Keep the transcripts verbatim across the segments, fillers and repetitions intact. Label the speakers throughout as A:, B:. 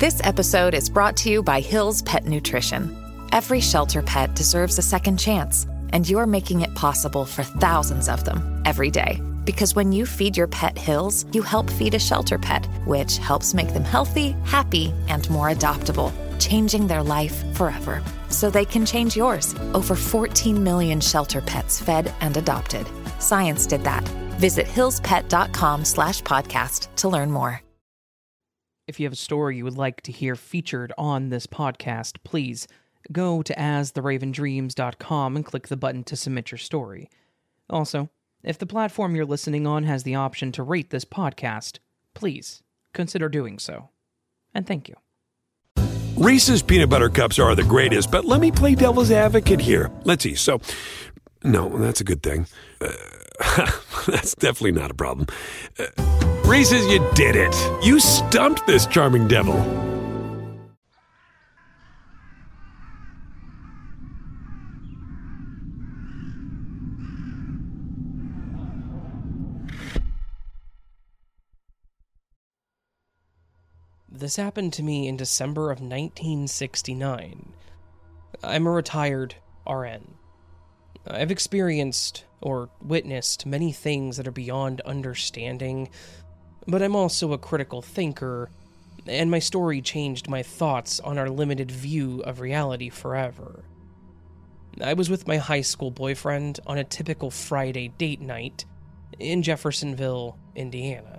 A: This episode is brought to you by Hill's Pet Nutrition. Every shelter pet deserves a second chance, and you're making it possible for thousands of them every day. Because when you feed your pet Hill's, you help feed a shelter pet, which helps make them healthy, happy, and more adoptable, changing their life forever. So they can change yours. Over fourteen million shelter pets fed and adopted. Science did that. Visit hillspet.com slash podcast to learn more.
B: If you have a story you would like to hear featured on this podcast, please go to as the raven dreams dot com and click the button to submit your story. Also, if the platform you're listening on has the option to rate this podcast, please consider doing so. And thank you.
C: Reese's Peanut Butter Cups are the greatest, but let me play devil's advocate here. Let's see. So, no, that's a good thing. Uh, that's definitely not a problem. Uh, Reese's, you did it. You stumped this charming devil.
B: This happened to me in December of nineteen sixty-nine. I'm a retired R N. I've experienced or witnessed many things that are beyond understanding, but I'm also a critical thinker, and my story changed my thoughts on our limited view of reality forever. I was with my high school boyfriend on a typical Friday date night in Jeffersonville, Indiana.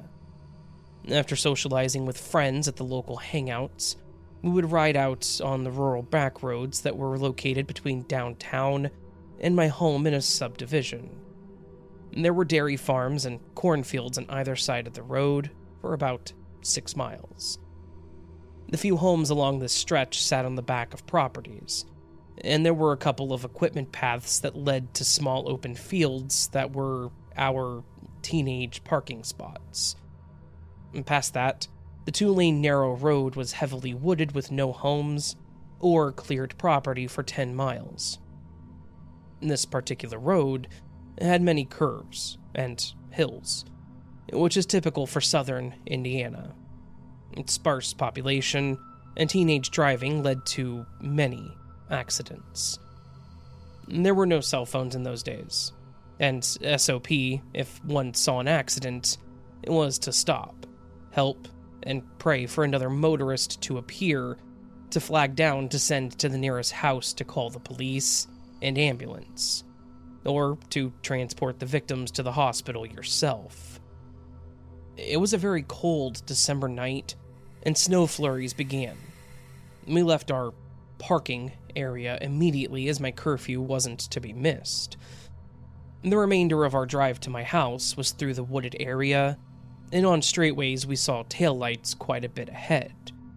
B: After socializing with friends at the local hangouts, we would ride out on the rural back roads that were located between downtown and my home in a subdivision. There were dairy farms and cornfields on either side of the road for about six miles. The few homes along this stretch sat on the back of properties, and there were a couple of equipment paths that led to small open fields that were our teenage parking spots. And past that, the two-lane narrow road was heavily wooded with no homes or cleared property for ten miles. This particular road had many curves and hills, which is typical for southern Indiana. Its sparse population and teenage driving led to many accidents. There were no cell phones in those days, and S O P, if one saw an accident, it was to stop, help, and pray for another motorist to appear, to flag down to send to the nearest house to call the police and ambulance, or to transport the victims to the hospital yourself. It was a very cold December night, and snow flurries began. We left our parking area immediately as my curfew wasn't to be missed. The remainder of our drive to my house was through the wooded area, and on straightways we saw taillights quite a bit ahead.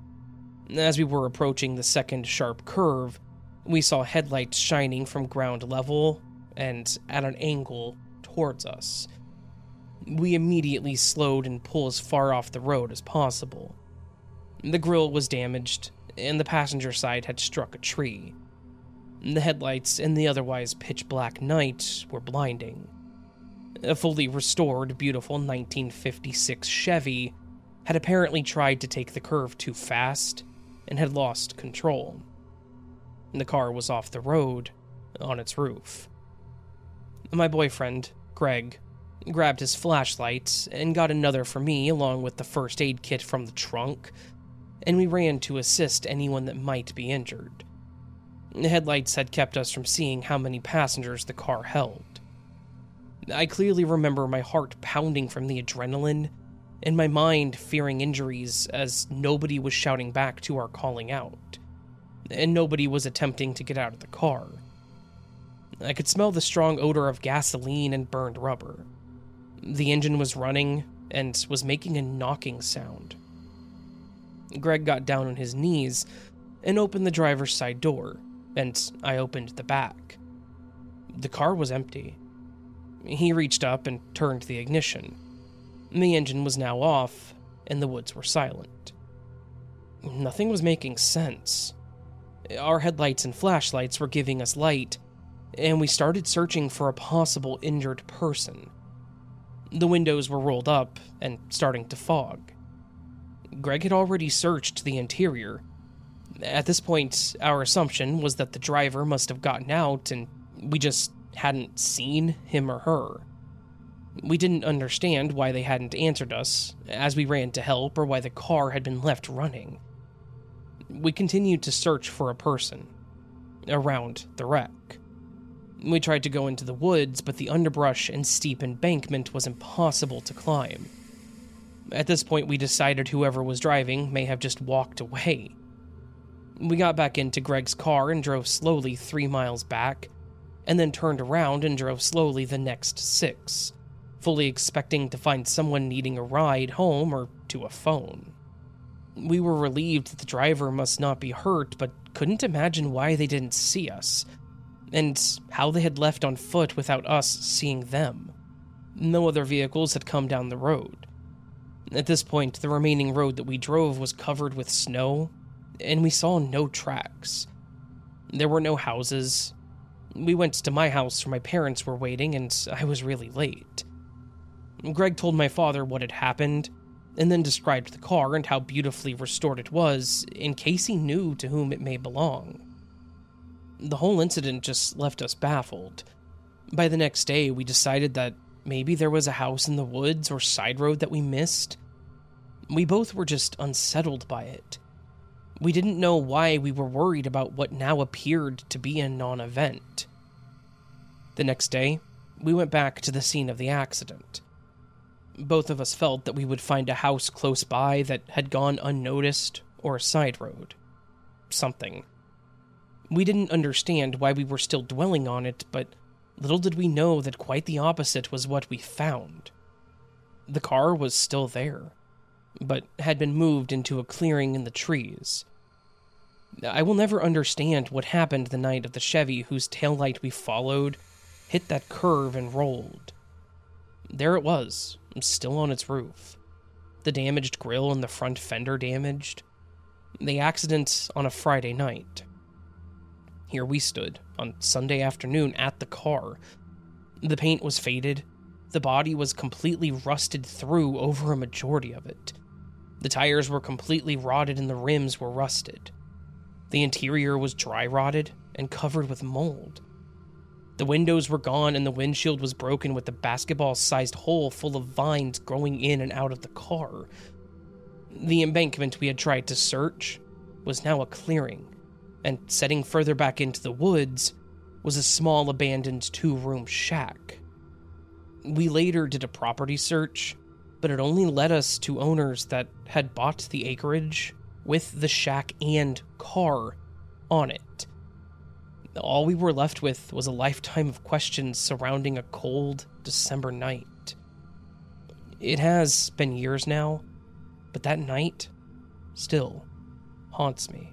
B: As we were approaching the second sharp curve, we saw headlights shining from ground level and at an angle towards us. We immediately slowed and pulled as far off the road as possible. The grille was damaged, and the passenger side had struck a tree. The headlights in the otherwise pitch-black night were blinding. A fully restored, beautiful nineteen fifty-six Chevy had apparently tried to take the curve too fast and had lost control. The car was off the road, on its roof. My boyfriend, Greg, grabbed his flashlight and got another for me along with the first aid kit from the trunk, and we ran to assist anyone that might be injured. The headlights had kept us from seeing how many passengers the car held. I clearly remember my heart pounding from the adrenaline, and my mind fearing injuries as nobody was shouting back to our calling out, and nobody was attempting to get out of the car. I could smell the strong odor of gasoline and burned rubber. The engine was running and was making a knocking sound. Greg got down on his knees and opened the driver's side door, and I opened the back. The car was empty. He reached up and turned the ignition. The engine was now off, and the woods were silent. Nothing was making sense. Our headlights and flashlights were giving us light, and we started searching for a possible injured person. The windows were rolled up and starting to fog. Greg had already searched the interior. At this point, our assumption was that the driver must have gotten out and we just hadn't seen him or her. We didn't understand why they hadn't answered us as we ran to help or why the car had been left running. We continued to search for a person around the wreck. We tried to go into the woods, but the underbrush and steep embankment was impossible to climb. At this point, we decided whoever was driving may have just walked away. We got back into Greg's car and drove slowly three miles back, and then turned around and drove slowly the next six, fully expecting to find someone needing a ride home or to a phone. We were relieved that the driver must not be hurt, but couldn't imagine why they didn't see us, and how they had left on foot without us seeing them. No other vehicles had come down the road. At this point, the remaining road that we drove was covered with snow, and we saw no tracks. There were no houses. We went to my house where my parents were waiting, and I was really late. Greg told my father what had happened, and then described the car and how beautifully restored it was, in case he knew to whom it may belong. The whole incident just left us baffled. By the next day, we decided that maybe there was a house in the woods or side road that we missed. We both were just unsettled by it. We didn't know why we were worried about what now appeared to be a non-event. The next day, we went back to the scene of the accident. Both of us felt that we would find a house close by that had gone unnoticed, or a side road. Something. We didn't understand why we were still dwelling on it, but little did we know that quite the opposite was what we found. The car was still there, but had been moved into a clearing in the trees. I will never understand what happened the night of the Chevy whose taillight we followed hit that curve and rolled. There it was, still on its roof. The damaged grille and the front fender damaged. The accident on a Friday night. Here we stood, on Sunday afternoon, at the car. The paint was faded. The body was completely rusted through over a majority of it. The tires were completely rotted and the rims were rusted. The interior was dry rotted and covered with mold. The windows were gone and the windshield was broken with a basketball-sized hole full of vines growing in and out of the car. The embankment we had tried to search was now a clearing, and setting further back into the woods was a small abandoned two-room shack. We later did a property search, but it only led us to owners that had bought the acreage with the shack and car on it. All we were left with was a lifetime of questions surrounding a cold December night. It has been years now, but that night still haunts me.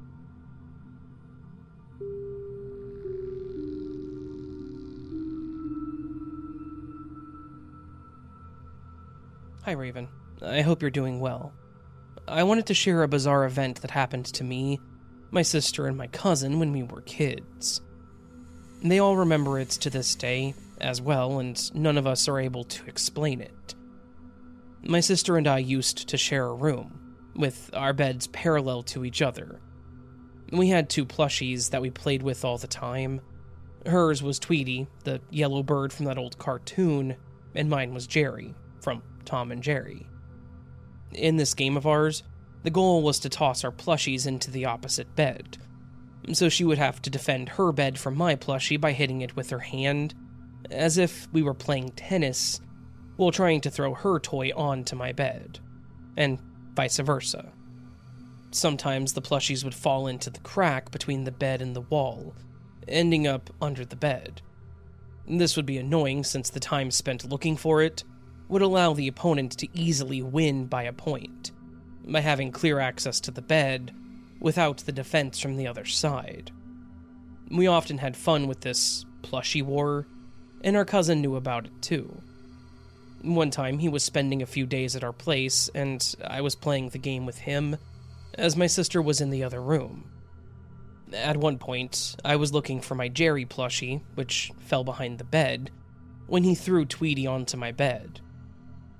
B: Hi, Raven. I hope you're doing well. I wanted to share a bizarre event that happened to me, my sister, and my cousin when we were kids. They all remember it to this day as well, and none of us are able to explain it. My sister and I used to share a room, with our beds parallel to each other. We had two plushies that we played with all the time. Hers was Tweety, the yellow bird from that old cartoon, and mine was Jerry, from Tom and Jerry. In this game of ours, the goal was to toss our plushies into the opposite bed, so she would have to defend her bed from my plushie by hitting it with her hand, as if we were playing tennis, while trying to throw her toy onto my bed, and vice versa. Sometimes the plushies would fall into the crack between the bed and the wall, ending up under the bed. This would be annoying since the time spent looking for it would allow the opponent to easily win by a point, by having clear access to the bed without the defense from the other side. We often had fun with this plushie war, and our cousin knew about it too. One time he was spending a few days at our place, and I was playing the game with him, as my sister was in the other room. At one point, I was looking for my Jerry plushie, which fell behind the bed, when he threw Tweety onto my bed.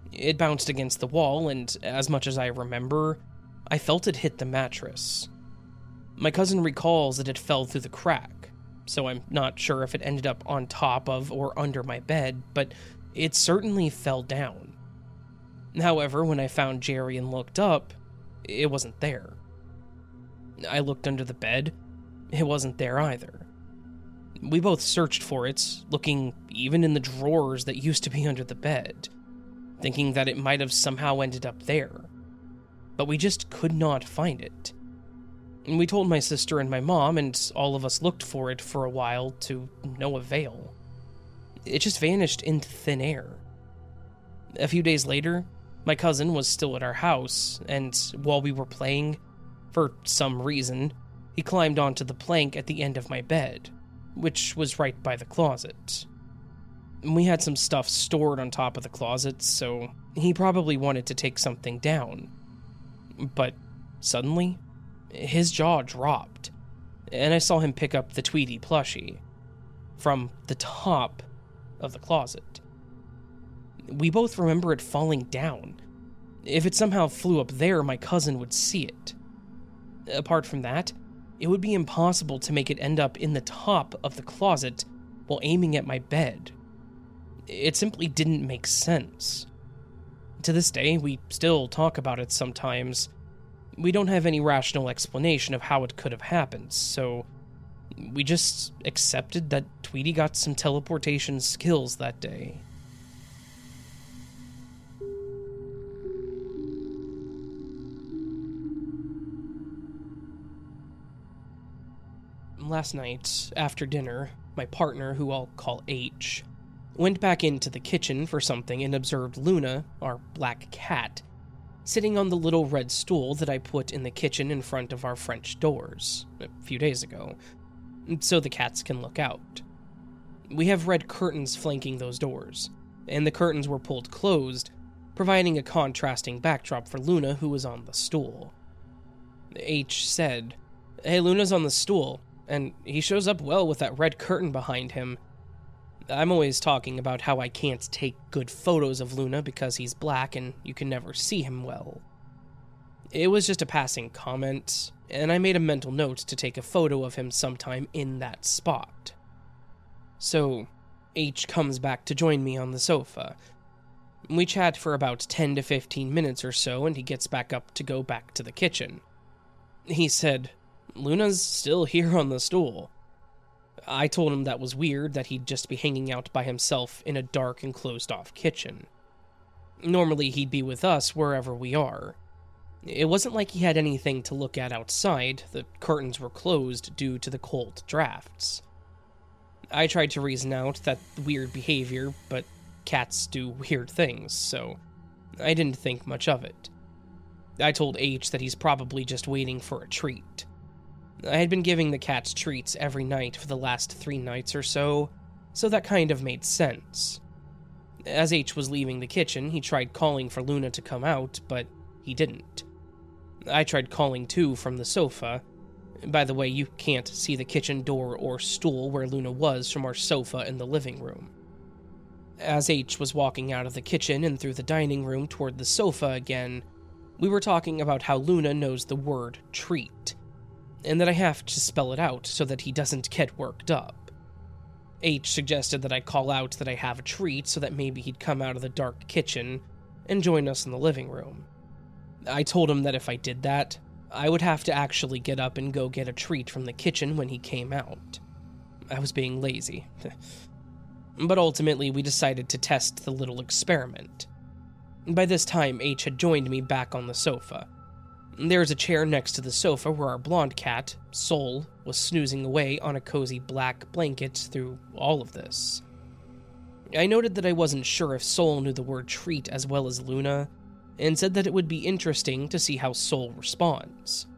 B: It bounced against the wall, and as much as I remember, I felt it hit the mattress. My cousin recalls that it fell through the crack, so I'm not sure if it ended up on top of or under my bed, but it certainly fell down. However, when I found Jerry and looked up, it wasn't there. I looked under the bed, it wasn't there either. We both searched for it, looking even in the drawers that used to be under the bed, thinking that it might have somehow ended up there. But we just could not find it. We told my sister and my mom, and all of us looked for it for a while to no avail. It just vanished into thin air. A few days later, my cousin was still at our house, and while we were playing, for some reason, he climbed onto the plank at the end of my bed, which was right by the closet. We had some stuff stored on top of the closet, so he probably wanted to take something down. But suddenly, his jaw dropped, and I saw him pick up the Tweety plushie from the top of the closet. We both remember it falling down. If it somehow flew up there, my cousin would see it. Apart from that, it would be impossible to make it end up in the top of the closet while aiming at my bed. It simply didn't make sense. To this day, we still talk about it sometimes. We don't have any rational explanation of how it could have happened, so we just accepted that Tweety got some teleportation skills that day. Last night, after dinner, my partner, who I'll call H, went back into the kitchen for something and observed Luna, our black cat, sitting on the little red stool that I put in the kitchen in front of our French doors a few days ago, so the cats can look out. We have red curtains flanking those doors, and the curtains were pulled closed, providing a contrasting backdrop for Luna, who was on the stool. H said, "Hey, Luna's on the stool, and he shows up well with that red curtain behind him. I'm always talking about how I can't take good photos of Luna because he's black and you can never see him well. It was just a passing comment, and I made a mental note to take a photo of him sometime in that spot." So, H comes back to join me on the sofa. We chat for about ten to fifteen minutes or so, and he gets back up to go back to the kitchen. He said, "Luna's still here on the stool." I told him that was weird, that he'd just be hanging out by himself in a dark and closed-off kitchen. Normally, he'd be with us wherever we are. It wasn't like he had anything to look at outside. The curtains were closed due to the cold drafts. I tried to reason out that weird behavior, but cats do weird things, so I didn't think much of it. I told H that he's probably just waiting for a treat. I had been giving the cats treats every night for the last three nights or so, so that kind of made sense. As H was leaving the kitchen, he tried calling for Luna to come out, but he didn't. I tried calling too from the sofa. By the way, you can't see the kitchen door or stool where Luna was from our sofa in the living room. As H was walking out of the kitchen and through the dining room toward the sofa again, we were talking about how Luna knows the word treat, and that I have to spell it out so that he doesn't get worked up. H suggested that I call out that I have a treat so that maybe he'd come out of the dark kitchen and join us in the living room. I told him that if I did that, I would have to actually get up and go get a treat from the kitchen when he came out. I was being lazy. But ultimately, we decided to test the little experiment. By this time, H had joined me back on the sofa. There is a chair next to the sofa where our blonde cat, Sol, was snoozing away on a cozy black blanket through all of this. I noted that I wasn't sure if Sol knew the word treat as well as Luna, and said that it would be interesting to see how Sol responds.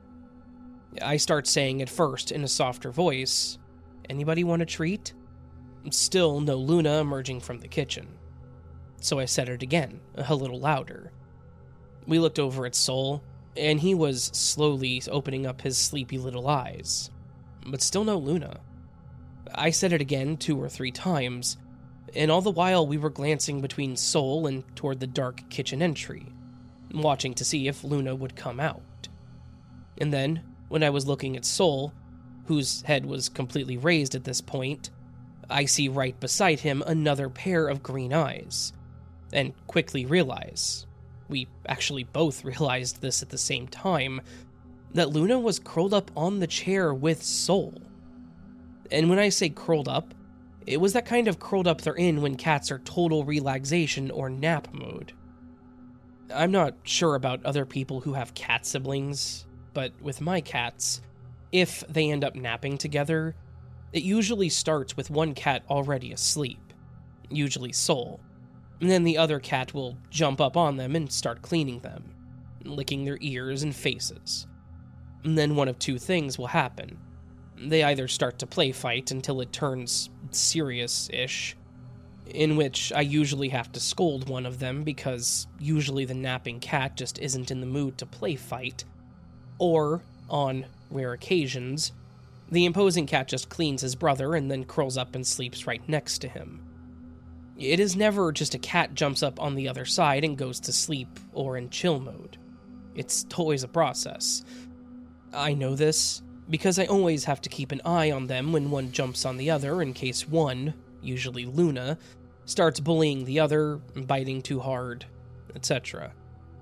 B: I start saying at first in a softer voice, "Anybody want a treat?" Still no Luna emerging from the kitchen. So I said it again, a little louder. We looked over at Sol, and he was slowly opening up his sleepy little eyes. But still no Luna. I said it again two or three times, and all the while we were glancing between Sol and toward the dark kitchen entry, watching to see if Luna would come out. And then, when I was looking at Sol, whose head was completely raised at this point, I see right beside him another pair of green eyes, and quickly realize, we actually both realized this at the same time, that Luna was curled up on the chair with Sol. And when I say curled up, it was that kind of curled up they're in when cats are total relaxation or nap mode. I'm not sure about other people who have cat siblings, but with my cats, if they end up napping together, it usually starts with one cat already asleep, usually Sol, and then the other cat will jump up on them and start cleaning them, licking their ears and faces. And then one of two things will happen. They either start to play fight until it turns serious-ish, in which I usually have to scold one of them because usually the napping cat just isn't in the mood to play fight, or, on rare occasions, the imposing cat just cleans his brother and then curls up and sleeps right next to him. It is never just a cat jumps up on the other side and goes to sleep or in chill mode. It's always a process. I know this because I always have to keep an eye on them when one jumps on the other in case one, usually Luna, starts bullying the other, biting too hard, et cetera.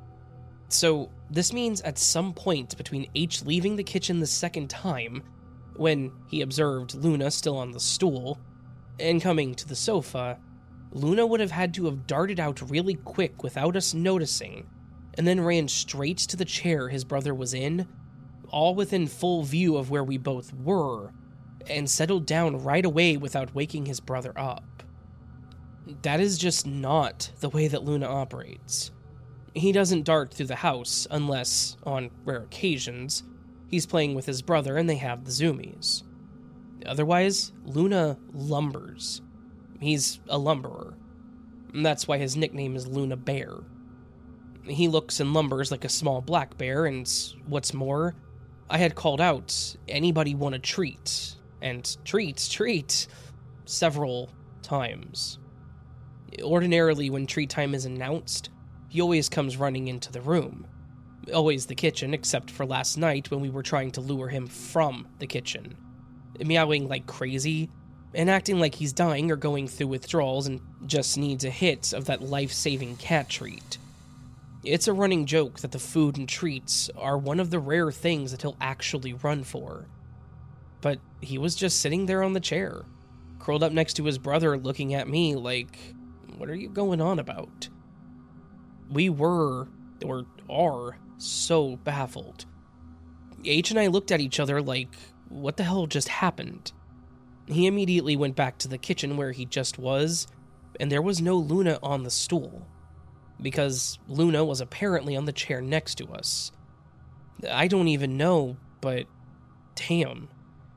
B: So, this means at some point between H leaving the kitchen the second time, when he observed Luna still on the stool, and coming to the sofa, Luna would have had to have darted out really quick without us noticing, and then ran straight to the chair his brother was in, all within full view of where we both were, and settled down right away without waking his brother up. That is just not the way that Luna operates. He doesn't dart through the house unless, on rare occasions, he's playing with his brother and they have the zoomies. Otherwise, Luna lumbers. He's a lumberer. And that's why his nickname is Luna Bear. He looks and lumbers like a small black bear, and what's more, I had called out, anybody want a treat? And treat, treat, several times. Ordinarily, when treat time is announced, he always comes running into the room. Always the kitchen, except for last night when we were trying to lure him from the kitchen. Meowing like crazy, and acting like he's dying or going through withdrawals and just needs a hit of that life-saving cat treat. It's a running joke that the food and treats are one of the rare things that he'll actually run for. But he was just sitting there on the chair, curled up next to his brother looking at me like, what are you going on about? We were, or are, so baffled. H and I looked at each other like, what the hell just happened? He immediately went back to the kitchen where he just was, and there was no Luna on the stool, because Luna was apparently on the chair next to us. I don't even know, but damn.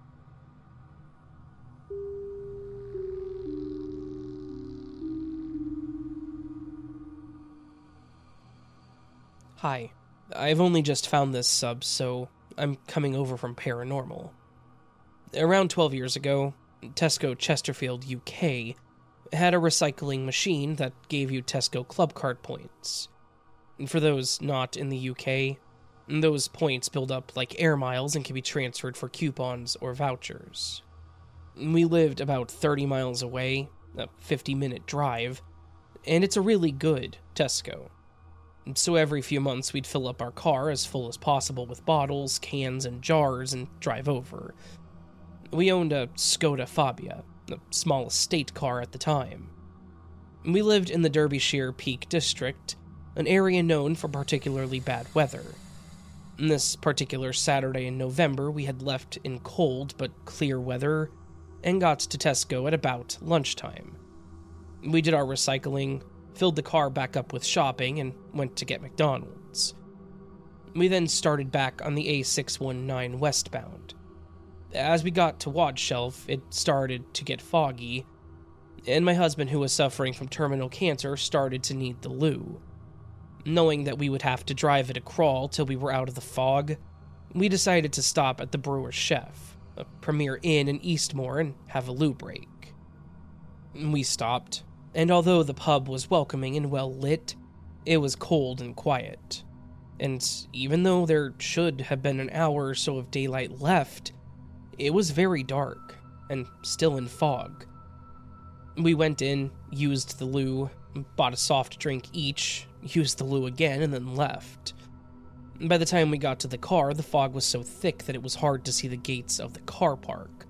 B: Hi, I've only just found this sub, so I'm coming over from Paranormal. Around twelve years ago, Tesco Chesterfield, U K, had a recycling machine that gave you Tesco Club Card points. And for those not in the U K, those points build up like air miles and can be transferred for coupons or vouchers. We lived about thirty miles away, a fifty-minute drive, and it's a really good Tesco. So every few months we'd fill up our car as full as possible with bottles, cans, and jars and drive over. We owned a Skoda Fabia, the small estate car at the time. We lived in the Derbyshire Peak District, an area known for particularly bad weather. This particular Saturday in November, we had left in cold but clear weather and got to Tesco at about lunchtime. We did our recycling, filled the car back up with shopping, and went to get McDonald's. We then started back on the A six one nine westbound. As we got to Waddshelf, it started to get foggy, and my husband, who was suffering from terminal cancer, started to need the loo. Knowing that we would have to drive at a crawl till we were out of the fog, we decided to stop at the Brewer's Chef, a premier inn in Eastmoor, and have a loo break. We stopped, and although the pub was welcoming and well lit, it was cold and quiet. And even though there should have been an hour or so of daylight left, it was very dark and still in fog. We went in, used the loo, bought a soft drink each, used the loo again, and then left. By the time we got to the car, the fog was so thick that it was hard to see the gates of the car park.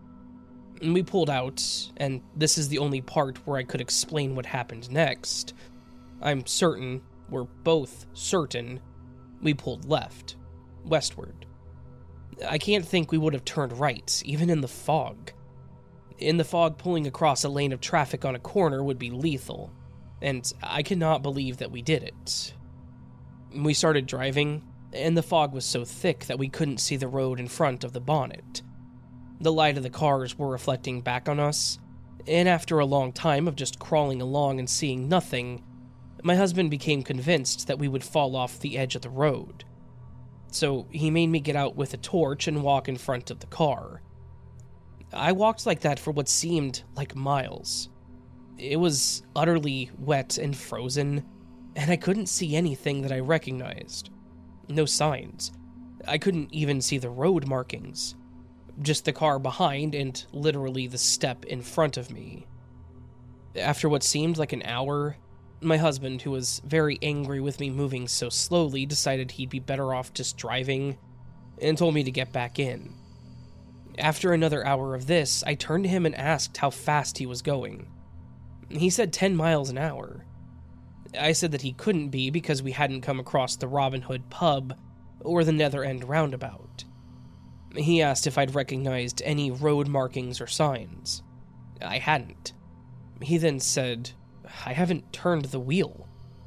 B: We pulled out, and this is the only part where I could explain what happened next. I'm certain, we're both certain, we pulled left, westward. I can't think we would have turned right, even in the fog. In the fog, pulling across a lane of traffic on a corner would be lethal, and I cannot believe that we did it. We started driving, and the fog was so thick that we couldn't see the road in front of the bonnet. The light of the cars were reflecting back on us, and after a long time of just crawling along and seeing nothing, my husband became convinced that we would fall off the edge of the road. So he made me get out with a torch and walk in front of the car. I walked like that for what seemed like miles. It was utterly wet and frozen, and I couldn't see anything that I recognized. No signs. I couldn't even see the road markings. Just the car behind and literally the step in front of me. After what seemed like an hour, my husband, who was very angry with me moving so slowly, decided he'd be better off just driving and told me to get back in. After another hour of this, I turned to him and asked how fast he was going. He said ten miles an hour. I said that he couldn't be because we hadn't come across the Robin Hood pub or the Nether End roundabout. He asked if I'd recognized any road markings or signs. I hadn't. He then said, "I haven't turned the wheel."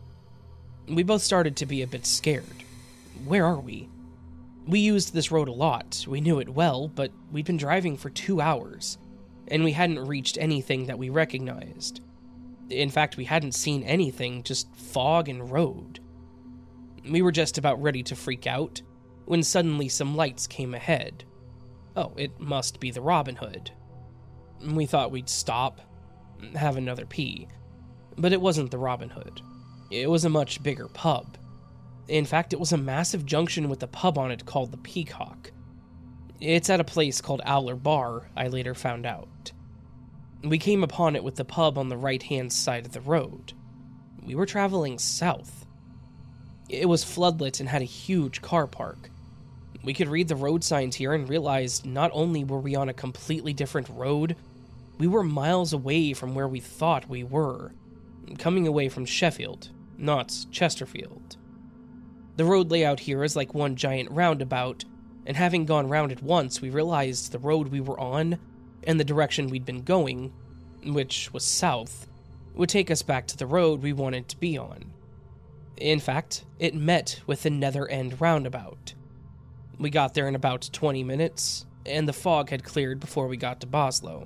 B: We both started to be a bit scared. Where are we? We used this road a lot, we knew it well, but we'd been driving for two hours, and we hadn't reached anything that we recognized. In fact, we hadn't seen anything, just fog and road. We were just about ready to freak out, when suddenly some lights came ahead. Oh, it must be the Robin Hood. We thought we'd stop, have another pee, but it wasn't the Robin Hood. It was a much bigger pub. In fact, it was a massive junction with a pub on it called the Peacock. It's at a place called Owler Bar, I later found out. We came upon it with the pub on the right-hand side of the road. We were traveling south. It was floodlit and had a huge car park. We could read the road signs here and realized not only were we on a completely different road, we were miles away from where we thought we were, coming away from Sheffield, not Chesterfield. The road layout here is like one giant roundabout, and having gone round it once, we realized the road we were on and the direction we'd been going, which was south, would take us back to the road we wanted to be on. In fact, it met with the Nether End roundabout. We got there in about twenty minutes, and the fog had cleared before we got to Boslow.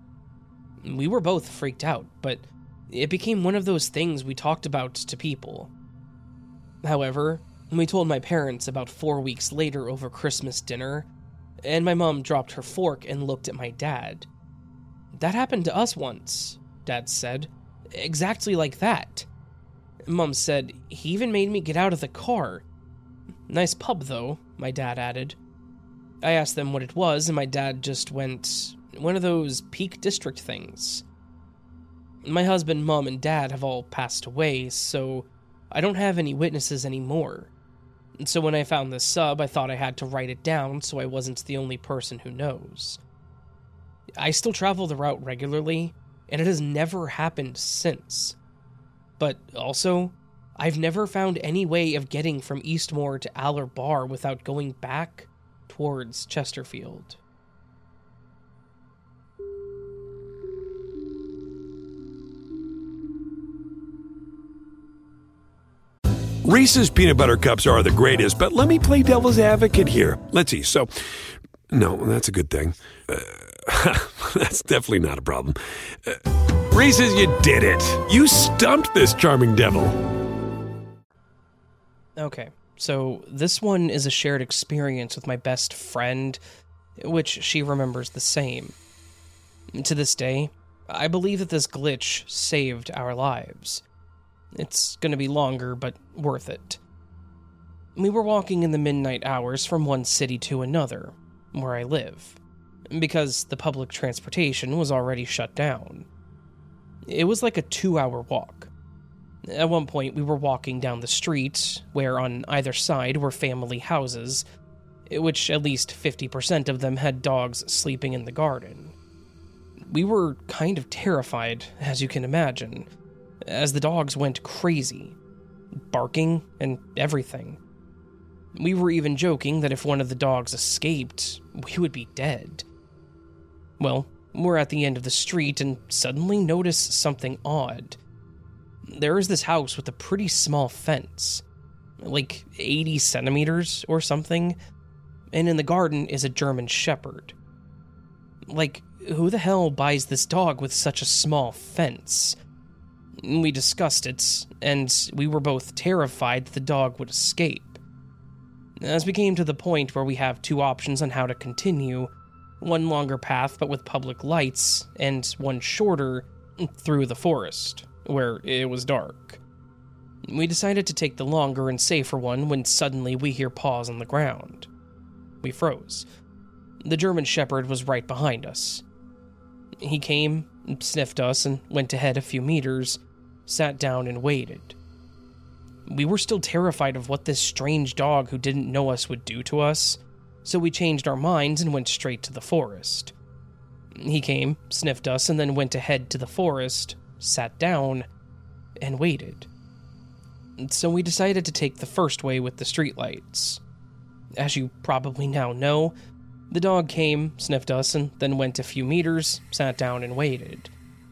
B: We were both freaked out, but it became one of those things we talked about to people. However, we told my parents about four weeks later over Christmas dinner, and my mom dropped her fork and looked at my dad. "That happened to us once," Dad said. "Exactly like that." Mom said, "He even made me get out of the car." "Nice pub, though," my dad added. I asked them what it was, and my dad just went, "One of those Peak District things." My husband, mom, and dad have all passed away, so I don't have any witnesses anymore. So when I found this sub, I thought I had to write it down so I wasn't the only person who knows. I still travel the route regularly, and it has never happened since. But also, I've never found any way of getting from Eastmoor to Owler Bar without going back towards Chesterfield.
C: Reese's Peanut Butter Cups are the greatest, but let me play devil's advocate here. Let's see. So, no, that's a good thing. Uh, that's definitely not a problem. Uh, Reese's, you did it. You stumped this charming devil.
B: Okay, so this one is a shared experience with my best friend, which she remembers the same. To this day, I believe that this glitch saved our lives. It's gonna be longer, but worth it. We were walking in the midnight hours from one city to another, where I live, because the public transportation was already shut down. It was like a two-hour walk. At one point, we were walking down the street, where on either side were family houses, which at least fifty percent of them had dogs sleeping in the garden. We were kind of terrified, as you can imagine, as the dogs went crazy, barking and everything. We were even joking that if one of the dogs escaped, we would be dead. Well, we're at the end of the street and suddenly notice something odd. There is this house with a pretty small fence, like eighty centimeters or something, and in the garden is a German Shepherd. Like, who the hell buys this dog with such a small fence? We discussed it, and we were both terrified that the dog would escape. As we came to the point where we have two options on how to continue, one longer path but with public lights, and one shorter through the forest, where it was dark. We decided to take the longer and safer one when suddenly we hear paws on the ground. We froze. The German Shepherd was right behind us. He came, sniffed us, and went ahead a few meters, sat down and waited. We were still terrified of what this strange dog who didn't know us would do to us, so we changed our minds and went straight to the forest. He came, sniffed us, and then went ahead to the forest, sat down, and waited. So we decided to take the first way with the streetlights. As you probably now know, the dog came, sniffed us, and then went a few meters, sat down, and waited.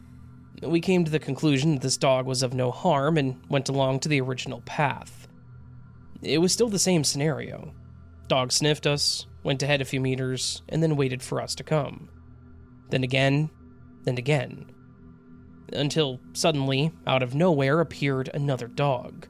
B: We came to the conclusion that this dog was of no harm and went along to the original path. It was still the same scenario. Dog sniffed us, went ahead a few meters, and then waited for us to come. Then again, then again. Until suddenly, out of nowhere, appeared another dog.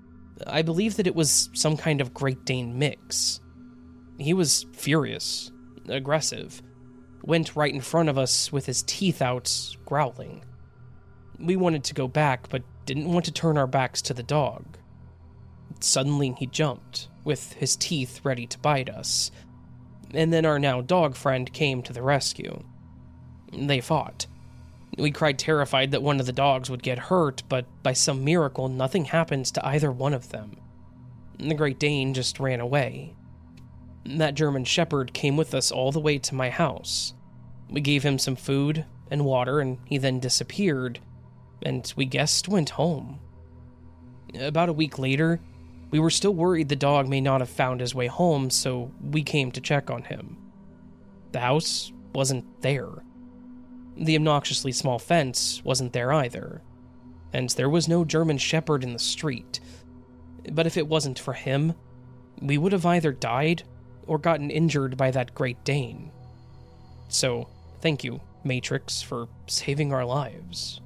B: I believe that it was some kind of Great Dane mix. He was furious, aggressive, went right in front of us with his teeth out, growling. We wanted to go back, but didn't want to turn our backs to the dog. Suddenly he jumped, with his teeth ready to bite us, and then our now dog friend came to the rescue. They fought. We cried terrified that one of the dogs would get hurt, but by some miracle nothing happened to either one of them. The Great Dane just ran away. That German Shepherd came with us all the way to my house. We gave him some food and water, and he then disappeared, and we guessed went home. About a week later, we were still worried the dog may not have found his way home, so we came to check on him. The house wasn't there. The obnoxiously small fence wasn't there either, and there was no German Shepherd in the street. But if it wasn't for him, we would have either died or gotten injured by that Great Dane. So, thank you, Matrix, for saving our lives.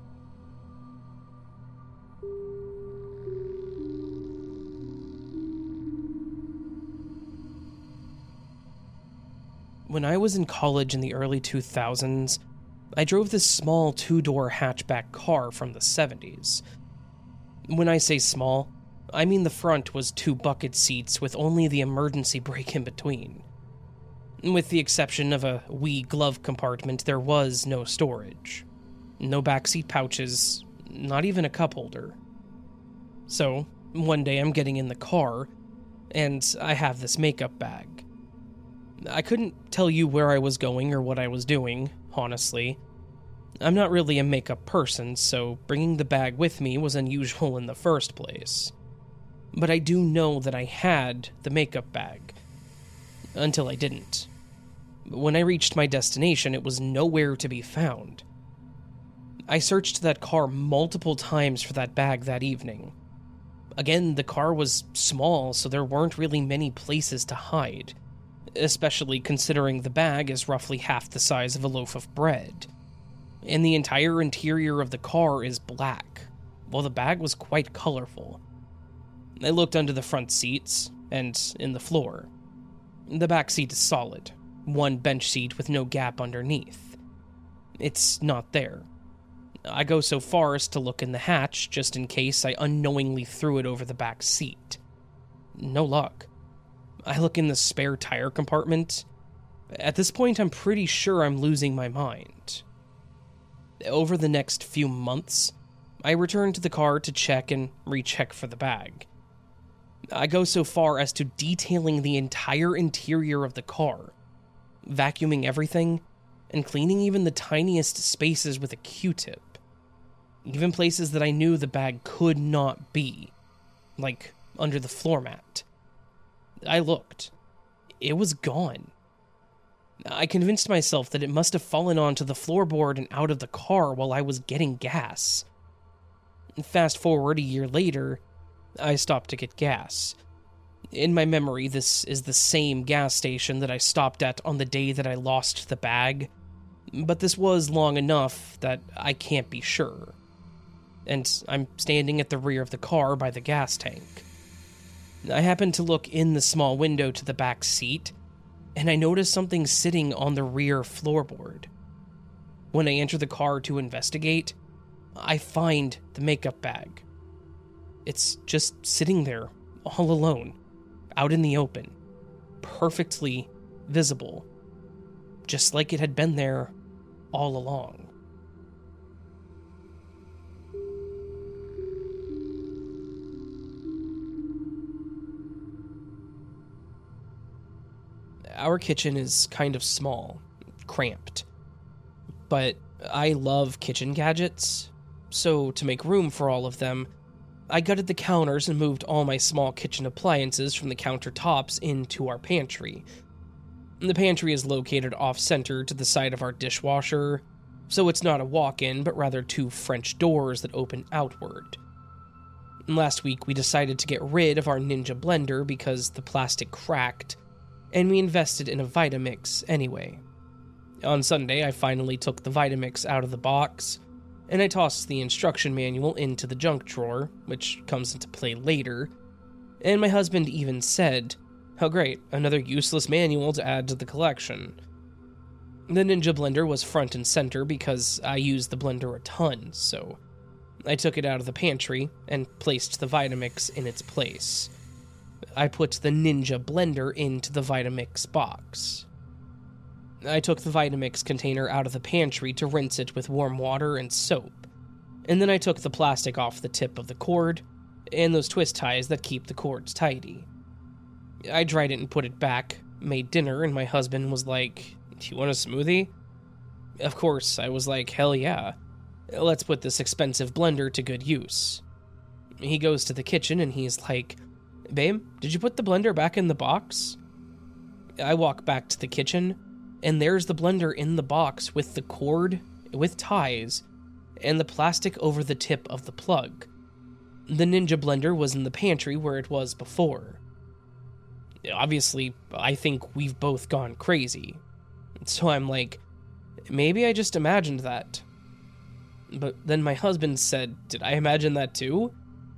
B: When I was in college in the early two thousands, I drove this small two-door hatchback car from the seventies. When I say small, I mean the front was two bucket seats with only the emergency brake in between. With the exception of a wee glove compartment, there was no storage. No backseat pouches, not even a cup holder. So, one day I'm getting in the car, and I have this makeup bag. I couldn't tell you where I was going or what I was doing, honestly. I'm not really a makeup person, so bringing the bag with me was unusual in the first place. But I do know that I had the makeup bag. Until I didn't. When I reached my destination, it was nowhere to be found. I searched that car multiple times for that bag that evening. Again, the car was small, so there weren't really many places to hide, especially considering the bag is roughly half the size of a loaf of bread. And the entire interior of the car is black, while the bag was quite colorful. I looked under the front seats, and in the floor. The back seat is solid, one bench seat with no gap underneath. It's not there. I go so far as to look in the hatch just in case I unknowingly threw it over the back seat. No luck. I look in the spare tire compartment. At this point, I'm pretty sure I'm losing my mind. Over the next few months, I return to the car to check and recheck for the bag. I go so far as to detailing the entire interior of the car, vacuuming everything, and cleaning even the tiniest spaces with a Q-tip. Even places that I knew the bag could not be, like under the floor mat. I looked. It was gone. I convinced myself that it must have fallen onto the floorboard and out of the car while I was getting gas. Fast forward a year later, I stopped to get gas. In my memory, this is the same gas station that I stopped at on the day that I lost the bag, but this was long enough that I can't be sure. And I'm standing at the rear of the car by the gas tank. I happen to look in the small window to the back seat, and I notice something sitting on the rear floorboard. When I enter the car to investigate, I find the makeup bag. It's just sitting there, all alone, out in the open, perfectly visible, just like it had been there all along. Our kitchen is kind of small, cramped, but I love kitchen gadgets, so to make room for all of them, I gutted the counters and moved all my small kitchen appliances from the countertops into our pantry. The pantry is located off-center to the side of our dishwasher, so it's not a walk-in, but rather two French doors that open outward. Last week, we decided to get rid of our Ninja blender because the plastic cracked, and we invested in a Vitamix anyway. On Sunday, I finally took the Vitamix out of the box, and I tossed the instruction manual into the junk drawer, which comes into play later, and my husband even said, "How great, another useless manual to add to the collection." The Ninja blender was front and center because I use the blender a ton, so I took it out of the pantry and placed the Vitamix in its place. I put the Ninja blender into the Vitamix box. I took the Vitamix container out of the pantry to rinse it with warm water and soap, and then I took the plastic off the tip of the cord and those twist ties that keep the cords tidy. I dried it and put it back, made dinner, and my husband was like, "Do you want a smoothie?" Of course, I was like, hell yeah. Let's put this expensive blender to good use. He goes to the kitchen and he's like, "Babe, did you put the blender back in the box?" I walk back to the kitchen, and there's the blender in the box with the cord, with ties, and the plastic over the tip of the plug. The Ninja blender was in the pantry where it was before. Obviously, I think we've both gone crazy. So I'm like, maybe I just imagined that. But then my husband said, "Did I imagine that too?"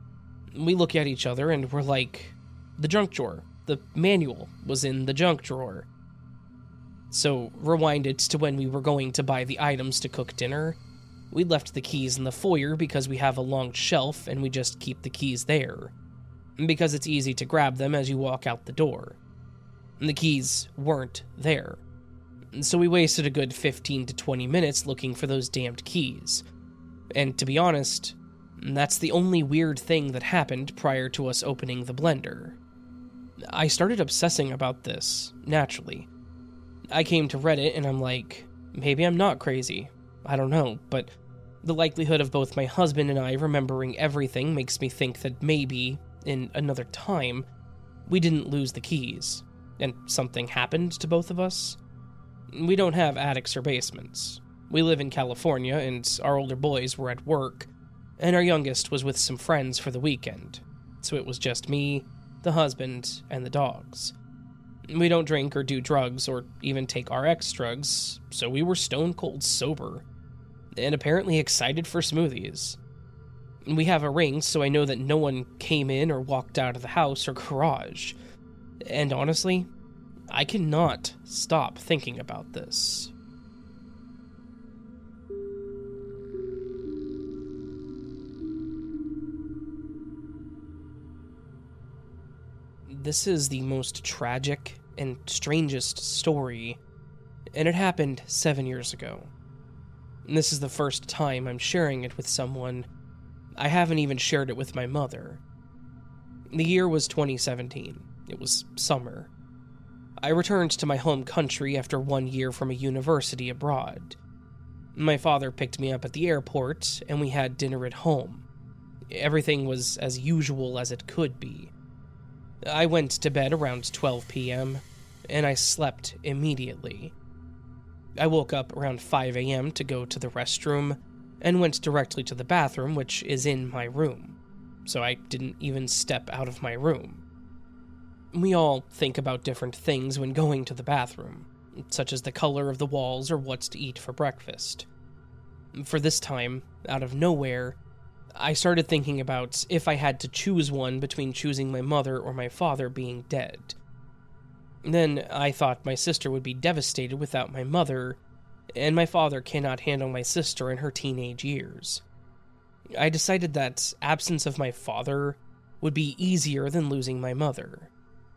B: We look at each other and we're like, the junk drawer. The manual was in the junk drawer. So, rewind it to when we were going to buy the items to cook dinner. We left the keys in the foyer because we have a long shelf and we just keep the keys there. Because it's easy to grab them as you walk out the door. The keys weren't there. So we wasted a good fifteen to twenty minutes looking for those damned keys. And to be honest, that's the only weird thing that happened prior to us opening the blender. I started obsessing about this, naturally. I came to Reddit and I'm like, maybe I'm not crazy. I don't know, but the likelihood of both my husband and I remembering everything makes me think that maybe, in another time, we didn't lose the keys, and something happened to both of us. We don't have attics or basements. We live in California, and our older boys were at work, and our youngest was with some friends for the weekend, so it was just me, the husband, and the dogs. We don't drink or do drugs or even take R X drugs, so we were stone cold sober, and apparently excited for smoothies. We have a ring, so I know that no one came in or walked out of the house or garage, and honestly, I cannot stop thinking about this. this is the most tragic and strangest story, and it happened seven years ago. And this is the first time I'm sharing it with someone. I haven't even shared it with my mother. The year was twenty seventeen. It was summer. I returned to my home country after one year from a university abroad. My father picked me up at the airport, and we had dinner at home. Everything was as usual as it could be. I went to bed around twelve p.m., and I slept immediately. I woke up around five a.m. to go to the restroom, and went directly to the bathroom, which is in my room, so I didn't even step out of my room. We all think about different things when going to the bathroom, such as the color of the walls or what's to eat for breakfast. For this time, out of nowhere, I started thinking about if I had to choose one between choosing my mother or my father being dead. Then I thought my sister would be devastated without my mother, and my father cannot handle my sister in her teenage years. I decided that absence of my father would be easier than losing my mother.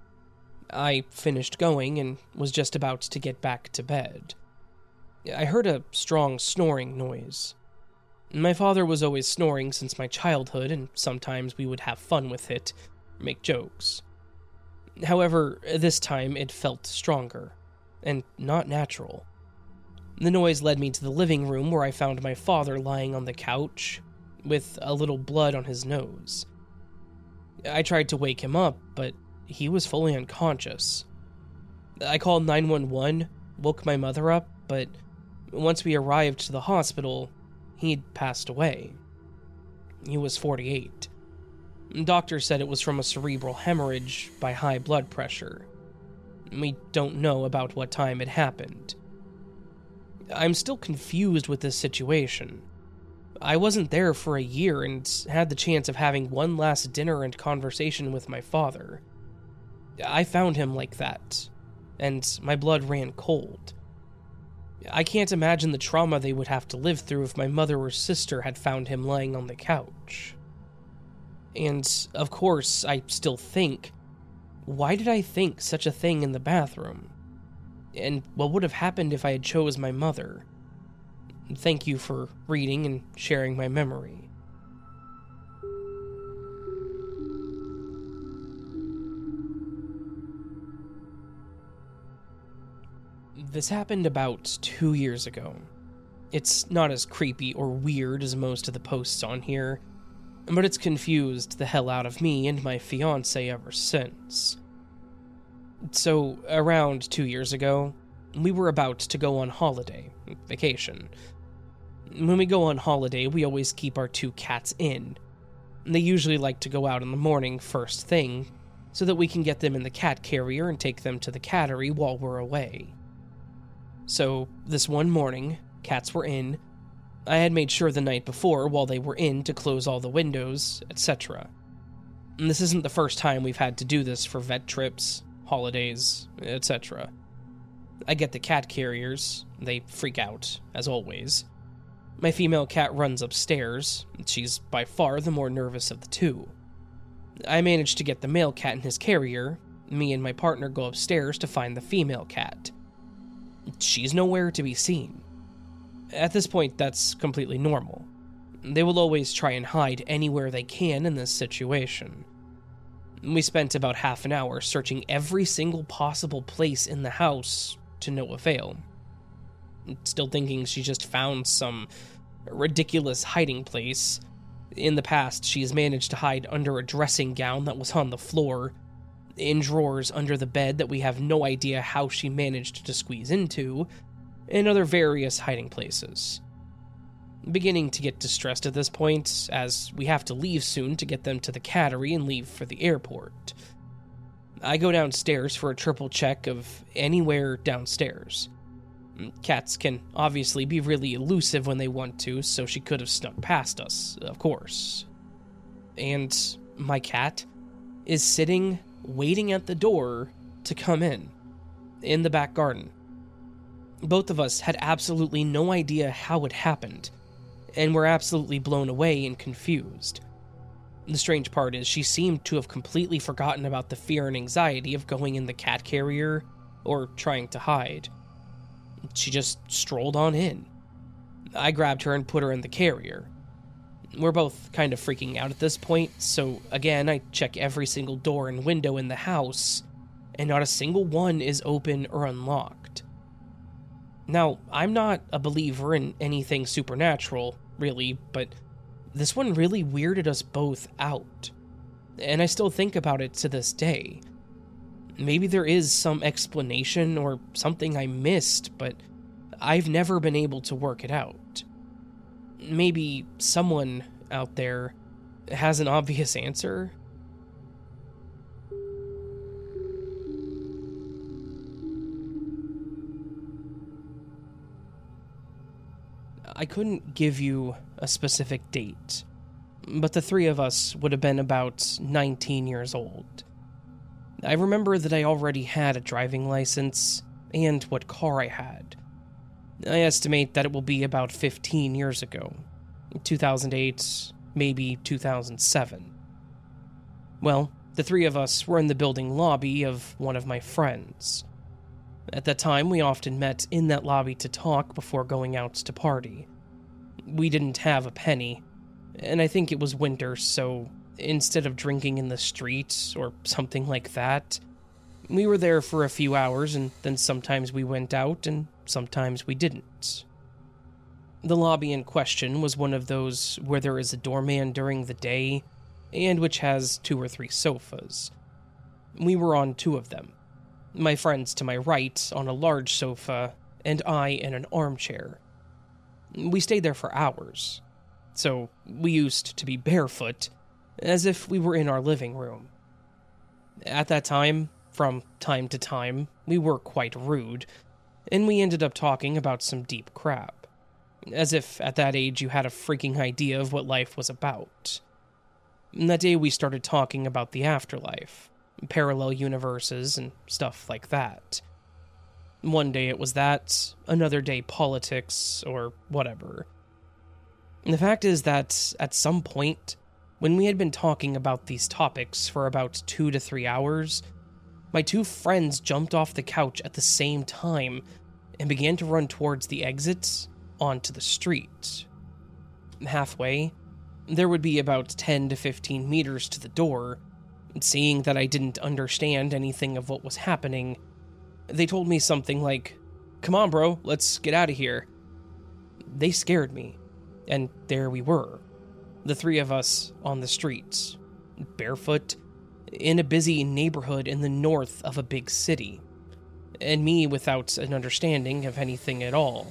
B: I finished going and was just about to get back to bed. I heard a strong snoring noise. My father was always snoring since my childhood, and sometimes we would have fun with it, make jokes. However, this time it felt stronger, and not natural. The noise led me to the living room where I found my father lying on the couch, with a little blood on his nose. I tried to wake him up, but he was fully unconscious. I called nine one one, woke my mother up, but once we arrived to the hospital, he'd passed away. He was forty-eight. Doctors said it was from a cerebral hemorrhage by high blood pressure. We don't know about what time it happened. I'm still confused with this situation. I wasn't there for a year and had the chance of having one last dinner and conversation with my father. I found him like that, and my blood ran cold. I can't imagine the trauma they would have to live through if my mother or sister had found him lying on the couch. And, of course, I still think, why did I think such a thing in the bathroom? And what would have happened if I had chose my mother? Thank you for reading and sharing my memory. This happened about two years ago. It's not as creepy or weird as most of the posts on here, but it's confused the hell out of me and my fiancé ever since. So, around two years ago, we were about to go on holiday, vacation. When we go on holiday, we always keep our two cats in. They usually like to go out in the morning first thing, so that we can get them in the cat carrier and take them to the cattery while we're away. So, this one morning, cats were in. I had made sure the night before, while they were in, to close all the windows, et cetera. And this isn't the first time we've had to do this for vet trips, holidays, et cetera. I get the cat carriers. They freak out, as always. My female cat runs upstairs. She's by far the more nervous of the two. I manage to get the male cat in his carrier. Me and my partner go upstairs to find the female cat. She's nowhere to be seen. At this point, that's completely normal. They will always try and hide anywhere they can in this situation. We spent about half an hour searching every single possible place in the house, to no avail. Still thinking she just found some ridiculous hiding place. In the past, she's managed to hide under a dressing gown that was on the floor, in drawers under the bed that we have no idea how she managed to squeeze into, and other various hiding places. Beginning to get distressed at this point, as we have to leave soon to get them to the cattery and leave for the airport. I go downstairs for a triple check of anywhere downstairs. Cats can obviously be really elusive when they want to, so she could have snuck past us, of course. And my cat is sitting, waiting at the door to come in, in the back garden. Both of us had absolutely no idea how it happened, and were absolutely blown away and confused. The strange part is she seemed to have completely forgotten about the fear and anxiety of going in the cat carrier or trying to hide. She just strolled on in. I grabbed her and put her in the carrier. We're both kind of freaking out at this point, so again, I check every single door and window in the house, and not a single one is open or unlocked. Now, I'm not a believer in anything supernatural, really, but this one really weirded us both out, and I still think about it to this day. Maybe there is some explanation or something I missed, but I've never been able to work it out. Maybe someone out there has an obvious answer? I couldn't give you a specific date, but the three of us would have been about nineteen years old. I remember that I already had a driving license and what car I had. I estimate that it will be about fifteen years ago, two thousand eight, maybe two thousand seven. Well, the three of us were in the building lobby of one of my friends. At that time, we often met in that lobby to talk before going out to party. We didn't have a penny, and I think it was winter, so instead of drinking in the streets or something like that, we were there for a few hours, and then sometimes we went out, and sometimes we didn't. The lobby in question was one of those where there is a doorman during the day, and which has two or three sofas. We were on two of them. My friends to my right on a large sofa, and I in an armchair. We stayed there for hours, so we used to be barefoot, as if we were in our living room. At that time, from time to time, we were quite rude, and we ended up talking about some deep crap, as if at that age you had a freaking idea of what life was about. And that day we started talking about the afterlife, parallel universes, and stuff like that. One day it was that, another day politics, or whatever. And the fact is that, at some point, when we had been talking about these topics for about two to three hours, my two friends jumped off the couch at the same time and began to run towards the exit onto the street. Halfway, there would be about ten to fifteen meters to the door. Seeing that I didn't understand anything of what was happening, they told me something like, "Come on, bro, let's get out of here." They scared me, and there we were, the three of us on the streets, barefoot, in a busy neighborhood in the north of a big city, and me without an understanding of anything at all.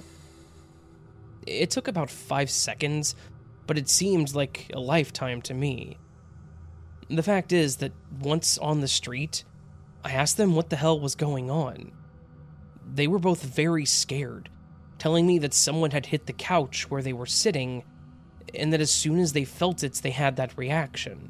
B: It took about five seconds, but it seemed like a lifetime to me. The fact is that once on the street, I asked them what the hell was going on. They were both very scared, telling me that someone had hit the couch where they were sitting, and that as soon as they felt it, they had that reaction.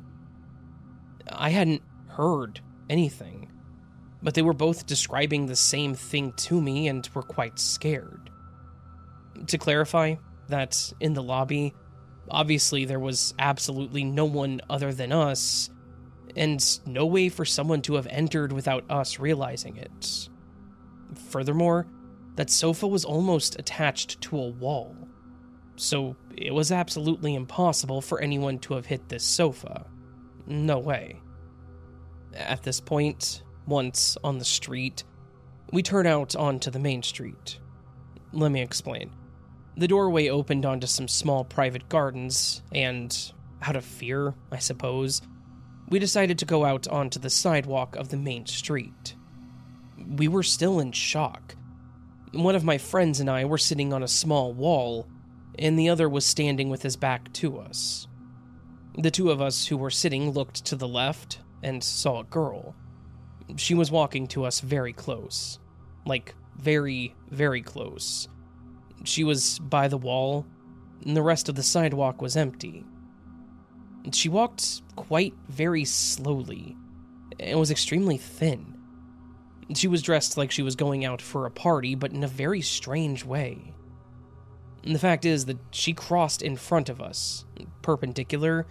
B: I hadn't heard anything, but they were both describing the same thing to me and were quite scared. To clarify, that in the lobby, obviously there was absolutely no one other than us, and no way for someone to have entered without us realizing it. Furthermore, that sofa was almost attached to a wall, so it was absolutely impossible for anyone to have hit this sofa. No way. At this point, once on the street, we turn out onto the main street. Let me explain. The doorway opened onto some small private gardens, and, out of fear, I suppose, we decided to go out onto the sidewalk of the main street. We were still in shock. One of my friends and I were sitting on a small wall, and the other was standing with his back to us. The two of us who were sitting looked to the left and saw a girl. She was walking to us very close. Like, very, very close. She was by the wall, and the rest of the sidewalk was empty. She walked quite very slowly, and was extremely thin. She was dressed like she was going out for a party, but in a very strange way. And the fact is that she crossed in front of us, perpendicular,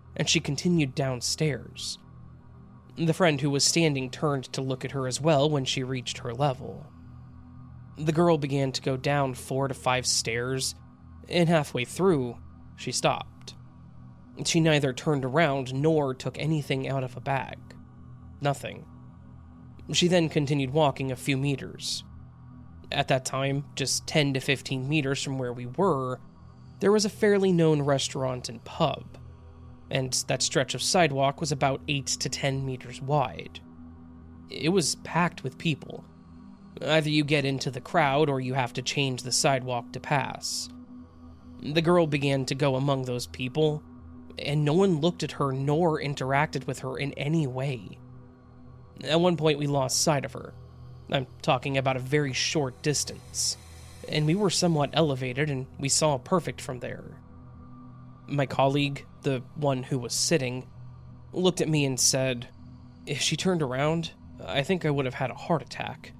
B: and she continued downstairs. The friend who was standing turned to look at her as well when she reached her level. The girl began to go down four to five stairs, and halfway through, she stopped. She neither turned around nor took anything out of a bag. Nothing. She then continued walking a few meters. At that time, just ten to fifteen meters from where we were, there was a fairly known restaurant and pub, and that stretch of sidewalk was about eight to ten meters wide. It was packed with people. Either you get into the crowd or you have to change the sidewalk to pass. The girl began to go among those people, and no one looked at her nor interacted with her in any way. At one point, we lost sight of her. I'm talking about a very short distance, and we were somewhat elevated and we saw perfect from there. My colleague, the one who was sitting, looked at me and said, "If she turned around, I think I would have had a heart attack."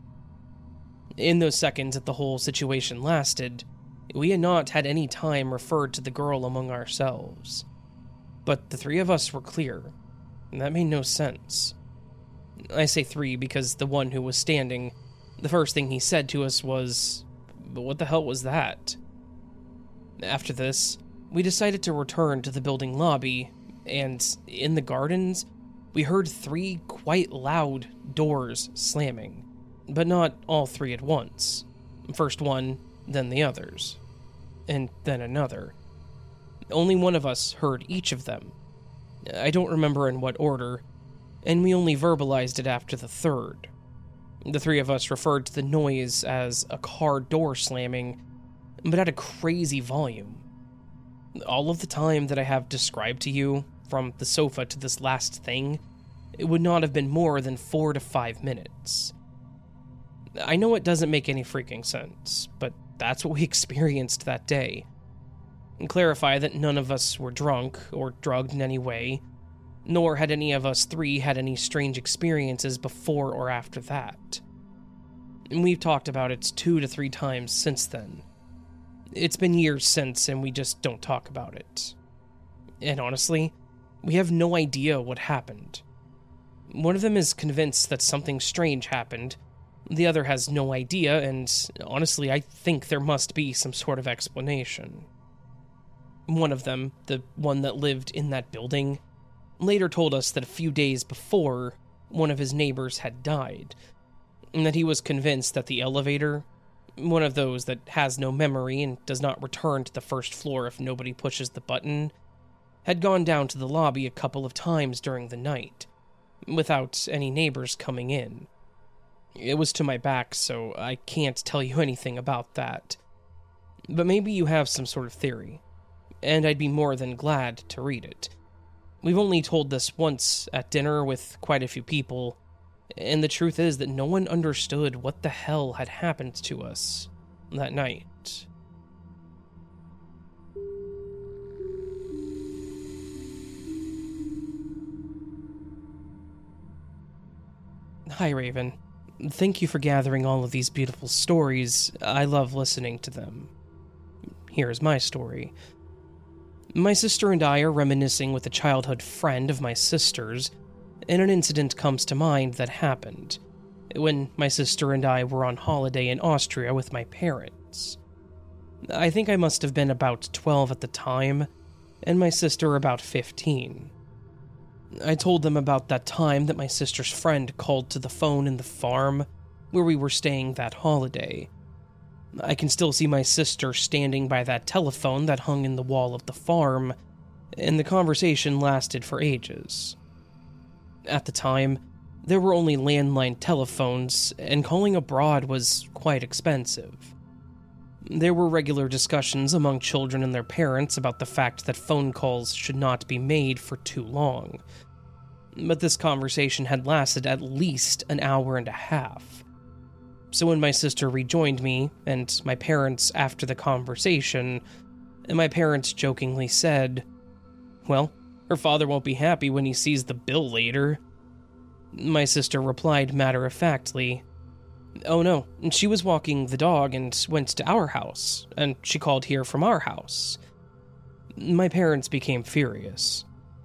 B: In those seconds that the whole situation lasted, we had not had any time referred to the girl among ourselves. But the three of us were clear, and that made no sense. I say three because the one who was standing, the first thing he said to us was, "But what the hell was that?" After this, we decided to return to the building lobby, and in the gardens, we heard three quite loud doors slamming, but not all three at once. First one, then the others, and then another. Only one of us heard each of them. I don't remember in what order, and we only verbalized it after the third. The three of us referred to the noise as a car door slamming, but at a crazy volume. All of the time that I have described to you, from the sofa to this last thing, it would not have been more than four to five minutes. I know it doesn't make any freaking sense, but that's what we experienced that day. And clarify that none of us were drunk or drugged in any way, nor had any of us three had any strange experiences before or after that. And we've talked about it two to three times since then. It's been years since, and we just don't talk about it. And honestly, we have no idea what happened. One of them is convinced that something strange happened, the other has no idea, and honestly, I think there must be some sort of explanation. One of them, the one that lived in that building, later told us that a few days before, one of his neighbors had died, and that he was convinced that the elevator, one of those that has no memory and does not return to the first floor if nobody pushes the button, had gone down to the lobby a couple of times during the night, without any neighbors coming in. It was to my back, so I can't tell you anything about that. But maybe you have some sort of theory, and I'd be more than glad to read it. We've only told this once at dinner with quite a few people, and the truth is that no one understood what the hell had happened to us that night. Hi, Raven. Thank you for gathering all of these beautiful stories. I love listening to them. Here's my story. My sister and I are reminiscing with a childhood friend of my sister's, and an incident comes to mind that happened when my sister and I were on holiday in Austria with my parents. I think I must have been about twelve at the time, and my sister about fifteen. I told them about that time that my sister's friend called to the phone in the farm where we were staying that holiday. I can still see my sister standing by that telephone that hung in the wall of the farm, and the conversation lasted for ages. At the time, there were only landline telephones, and calling abroad was quite expensive. There were regular discussions among children and their parents about the fact that phone calls should not be made for too long. But this conversation had lasted at least an hour and a half. So when my sister rejoined me, and my parents after the conversation, and my parents jokingly said, "Well, her father won't be happy when he sees the bill later," my sister replied matter-of-factly, "Oh no, she was walking the dog and went to our house, and she called here from our house." My parents became furious.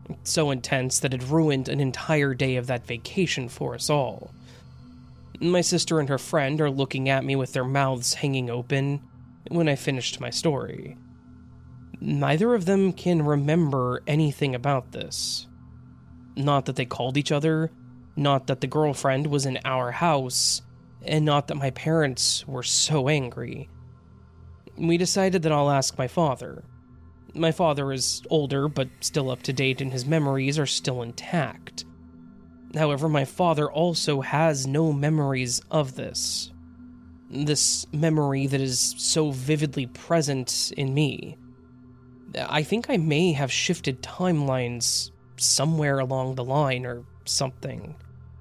B: So intense that it ruined an entire day of that vacation for us all. My sister and her friend are looking at me with their mouths hanging open when I finished my story. Neither of them can remember anything about this. Not that they called each other, not that the girlfriend was in our house, and not that my parents were so angry. We decided that I'll ask my father. My father is older, but still up to date, and his memories are still intact. However, my father also has no memories of this. This memory that is so vividly present in me. I think I may have shifted timelines somewhere along the line or something.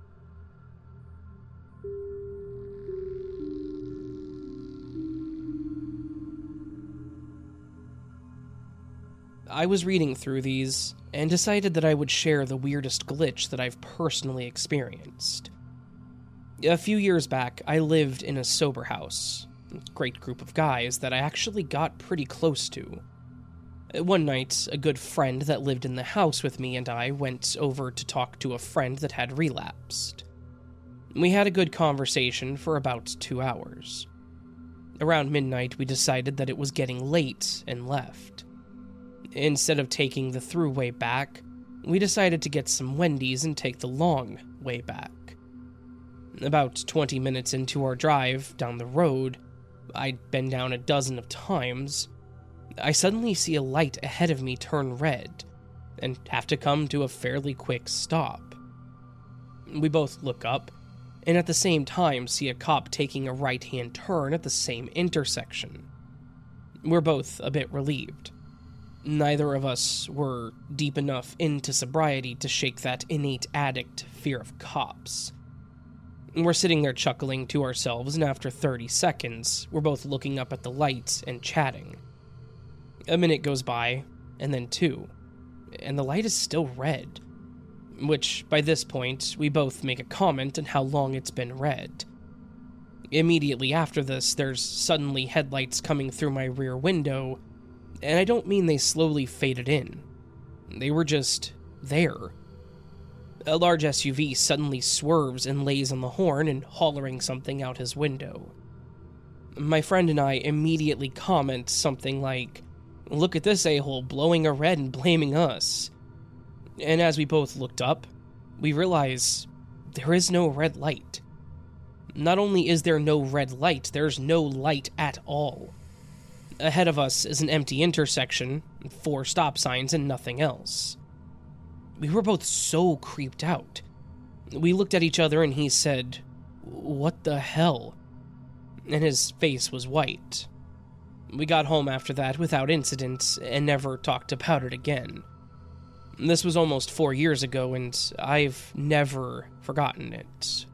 B: I was reading through these and decided that I would share the weirdest glitch that I've personally experienced. A few years back, I lived in a sober house. A great group of guys that I actually got pretty close to. One night, a good friend that lived in the house with me and I went over to talk to a friend that had relapsed. We had a good conversation for about two hours. Around midnight, we decided that it was getting late and left. Instead of taking the throughway back, we decided to get some Wendy's and take the long way back. About twenty minutes into our drive down the road, I'd been down a dozen of times, I suddenly see a light ahead of me turn red, and have to come to a fairly quick stop. We both look up, and at the same time see a cop taking a right-hand turn at the same intersection. We're both a bit relieved. Neither of us were deep enough into sobriety to shake that innate addict fear of cops. We're sitting there chuckling to ourselves, and after thirty seconds, we're both looking up at the lights and chatting. A minute goes by, and then two, and the light is still red, which, by this point, we both make a comment on how long it's been red. Immediately after this, there's suddenly headlights coming through my rear window, and I don't mean they slowly faded in. They were just there. A large S U V suddenly swerves and lays on the horn and hollering something out his window. My friend and I immediately comment something like, "Look at this a-hole blowing a red and blaming us." And as we both looked up, we realize there is no red light. Not only is there no red light, there's no light at all. Ahead of us is an empty intersection, four stop signs, and nothing else. We were both so creeped out. We looked at each other and he said, "What the hell?" And his face was white. We got home after that without incident and never talked about it again. This was almost four years ago, and I've never forgotten it.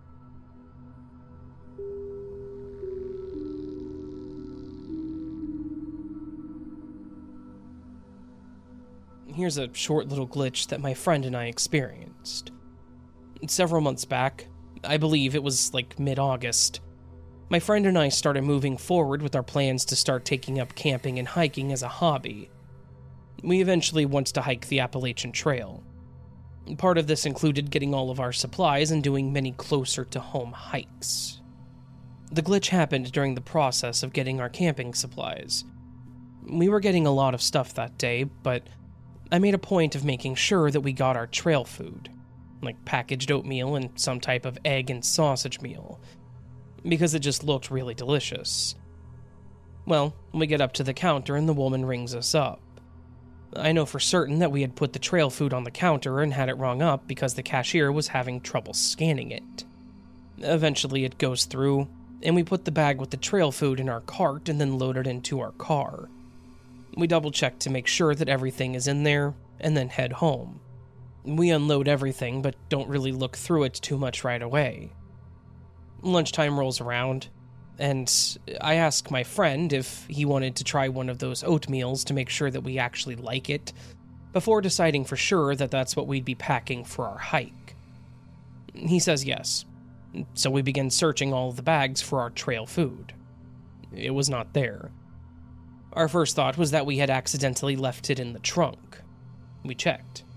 B: Here's a short little glitch that my friend and I experienced. Several months back, I believe it was like mid-August, my friend and I started moving forward with our plans to start taking up camping and hiking as a hobby. We eventually went to hike the Appalachian Trail. Part of this included getting all of our supplies and doing many closer-to-home hikes. The glitch happened during the process of getting our camping supplies. We were getting a lot of stuff that day, but I made a point of making sure that we got our trail food, like packaged oatmeal and some type of egg and sausage meal, because it just looked really delicious. Well, we get up to the counter and the woman rings us up. I know for certain that we had put the trail food on the counter and had it rung up because the cashier was having trouble scanning it. Eventually it goes through, and we put the bag with the trail food in our cart and then load it into our car. We double-check to make sure that everything is in there, and then head home. We unload everything, but don't really look through it too much right away. Lunchtime rolls around, and I ask my friend if he wanted to try one of those oatmeals to make sure that we actually like it, before deciding for sure that that's what we'd be packing for our hike. He says yes, so we begin searching all of the bags for our trail food. It was not there. Our first thought was that we had accidentally left it in the trunk. We checked.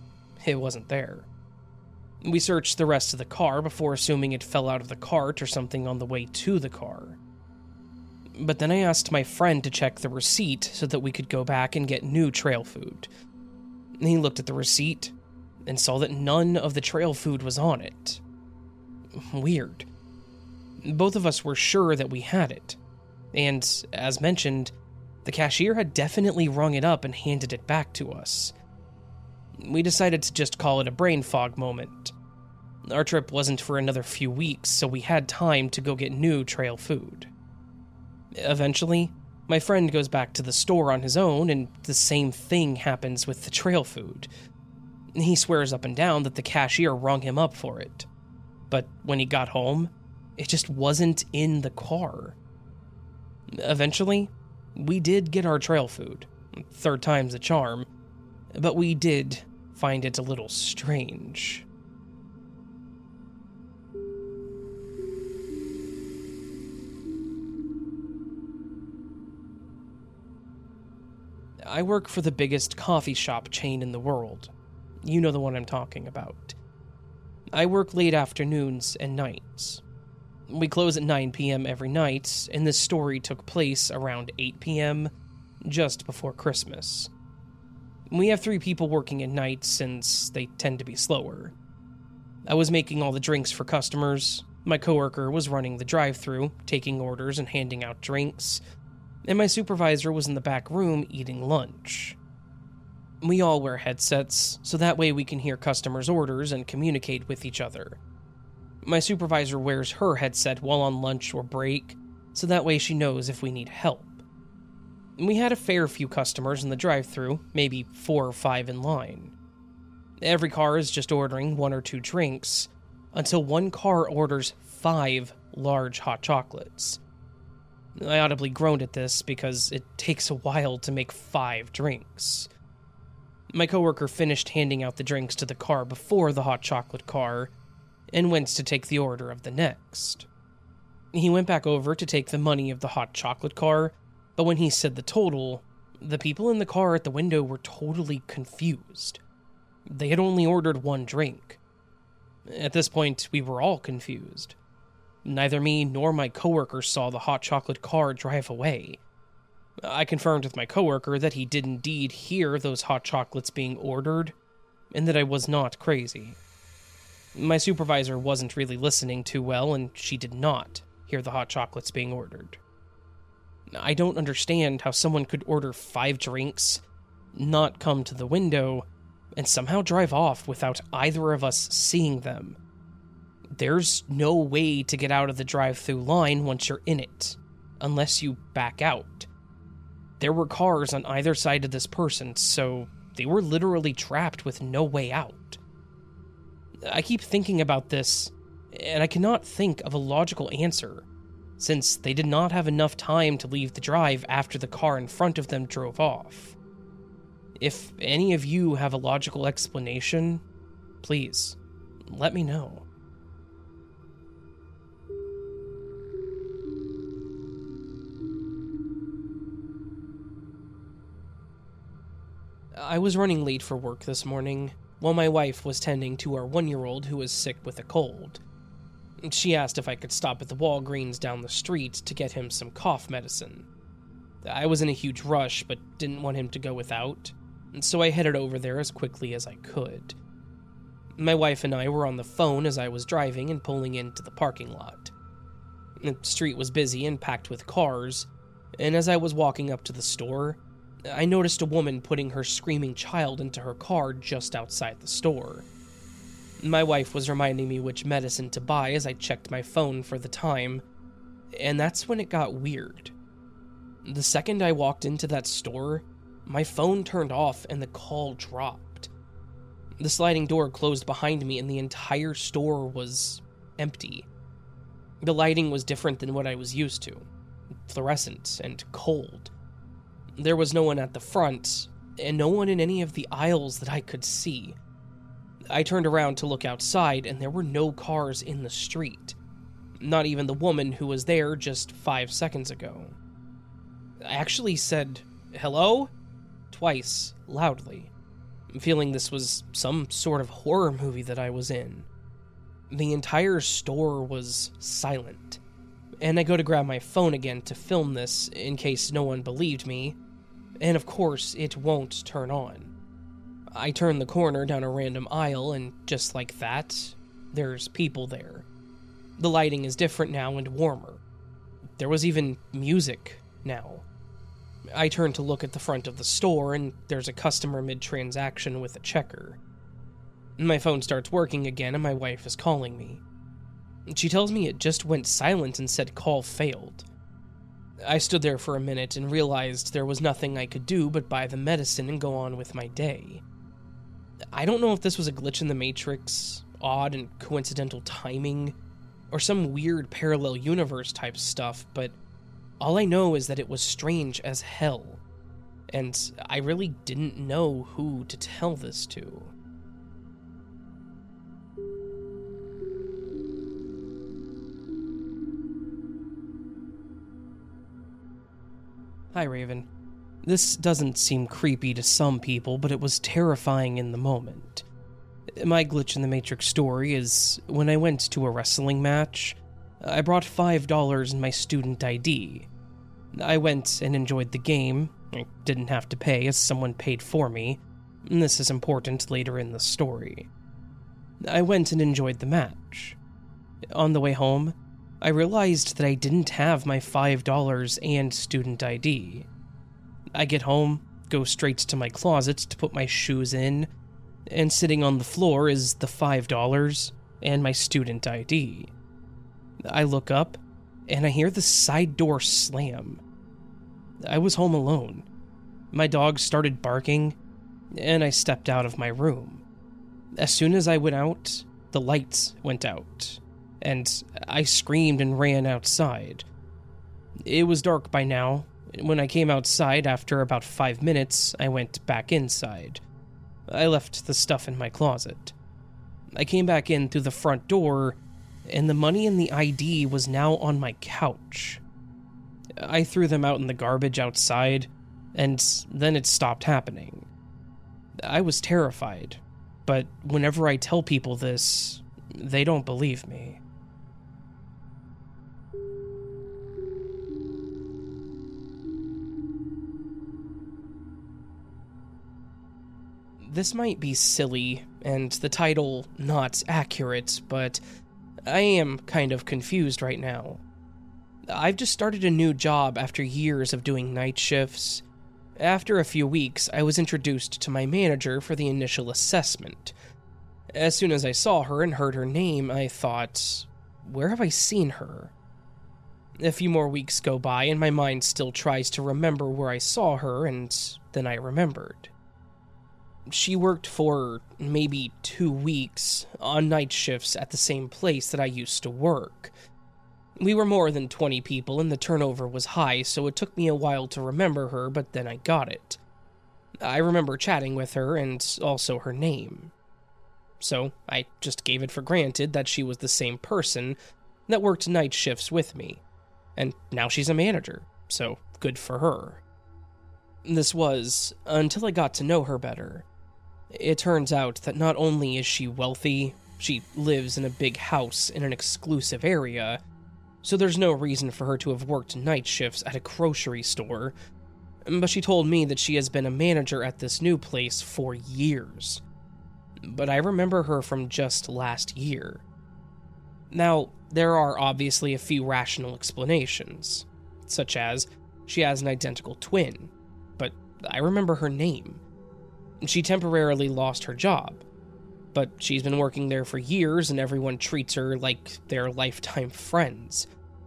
B: it wasn't there. We searched the rest of the car before assuming it fell out of the cart or something on the way to the car. But then I asked my friend to check the receipt so that we could go back and get new trail food. He looked at the receipt and saw that none of the trail food was on it. Weird. Both of us were sure that we had it, and, as mentioned, the cashier had definitely rung it up and handed it back to us. We decided to just call it a brain fog moment. Our trip wasn't for another few weeks, so we had time to go get new trail food. Eventually, my friend goes back to the store on his own, and the same thing happens with the trail food. He swears up and down that the cashier rung him up for it. But when he got home, it just wasn't in the car. Eventually, we did get our trail food. Third time's the charm. But we did find it a little strange. I work for the biggest coffee shop chain in the world. You know the one I'm talking about. I work late afternoons and nights. We close at nine p.m. every night, and this story took place around eight p.m., just before Christmas. We have three people working at night since they tend to be slower. I was making all the drinks for customers, my coworker was running the drive-thru, taking orders and handing out drinks, and my supervisor was in the back room eating lunch. We all wear headsets, so that way we can hear customers' orders and communicate with each other. My supervisor wears her headset while on lunch or break, so that way she knows if we need help. We had a fair few customers in the drive-thru, maybe four or five in line. Every car is just ordering one or two drinks, until one car orders five large hot chocolates. I audibly groaned at this because it takes a while to make five drinks. My coworker finished handing out the drinks to the car before the hot chocolate car, and went to take the order of the next. He went back over to take the money of the hot chocolate car, but when he said the total, the people in the car at the window were totally confused. They had only ordered one drink. At this point, we were all confused. Neither me nor my coworker saw the hot chocolate car drive away. I confirmed with my coworker that he did indeed hear those hot chocolates being ordered, and that I was not crazy. My supervisor wasn't really listening too well, and she did not hear the hot chocolates being ordered. I don't understand how someone could order five drinks, not come to the window, and somehow drive off without either of us seeing them. There's no way to get out of the drive-thru line once you're in it, unless you back out. There were cars on either side of this person, so they were literally trapped with no way out. I keep thinking about this, and I cannot think of a logical answer, since they did not have enough time to leave the drive after the car in front of them drove off. If any of you have a logical explanation, please, let me know. I was running late for work this morning, while my wife was tending to our one-year-old who was sick with a cold. She asked if I could stop at the Walgreens down the street to get him some cough medicine. I was in a huge rush, but didn't want him to go without, and so I headed over there as quickly as I could. My wife and I were on the phone as I was driving and pulling into the parking lot. The street was busy and packed with cars, and as I was walking up to the store, I noticed a woman putting her screaming child into her car just outside the store. My wife was reminding me which medicine to buy as I checked my phone for the time, and that's when it got weird. The second I walked into that store, my phone turned off and the call dropped. The sliding door closed behind me and the entire store was empty. The lighting was different than what I was used to, fluorescent and cold. There was no one at the front, and no one in any of the aisles that I could see. I turned around to look outside, and there were no cars in the street. Not even the woman who was there just five seconds ago. I actually said, "Hello?" twice, loudly. feeling this was some sort of horror movie that I was in. The entire store was silent, and I go to grab my phone again to film this in case no one believed me, and of course it won't turn on. I turn the corner down a random aisle, and just like that, there's people there. The lighting is different now and warmer. There was even music now. I turn to look at the front of the store, and there's a customer mid-transaction with a checker. My phone starts working again, and my wife is calling me. She tells me it just went silent and said call failed. I stood there for a minute and realized there was nothing I could do but buy the medicine and go on with my day. I don't know if this was a glitch in the Matrix, odd and coincidental timing, or some weird parallel universe type stuff, but all I know is that it was strange as hell, and I really didn't know who to tell this to. Hi, Raven. This doesn't seem creepy to some people, but it was terrifying in the moment. My glitch in the Matrix story is when I went to a wrestling match, I brought five dollars in my student I D. I went and enjoyed the game. I didn't have to pay as someone paid for me, and this is important later in the story. I went and enjoyed the match. On the way home, I realized that I didn't have my five dollars and student I D. I get home, go straight to my closet to put my shoes in, and sitting on the floor is the five dollars and my student I D. I look up, and I hear the side door slam. I was home alone. My dog started barking, and I stepped out of my room. As soon as I went out, the lights went out, and I screamed and ran outside. It was dark by now. When I came outside after about five minutes, I went back inside. I left the stuff in my closet. I came back in through the front door, and the money and the I D was now on my couch. I threw them out in the garbage outside, and then it stopped happening. I was terrified, but whenever I tell people this, they don't believe me. This might be silly, and the title not accurate, but I am kind of confused right now. I've just started a new job after years of doing night shifts. After a few weeks, I was introduced to my manager for the initial assessment. As soon as I saw her and heard her name, I thought, where have I seen her? A few more weeks go by, and my mind still tries to remember where I saw her, and then I remembered. She worked for maybe two weeks on night shifts at the same place that I used to work. We were more than twenty people and the turnover was high, so it took me a while to remember her, but then I got it. I remember chatting with her and also her name. So I just gave it for granted that she was the same person that worked night shifts with me. And now she's a manager, so good for her. This was until I got to know her better. It turns out that not only is she wealthy, she lives in a big house in an exclusive area, so there's no reason for her to have worked night shifts at a grocery store, but she told me that she has been a manager at this new place for years. But I remember her from just last year. Now, there are obviously a few rational explanations, such as she has an identical twin, but I remember her name. She temporarily lost her job, but she's been working there for years and everyone treats her like they're lifetime friends.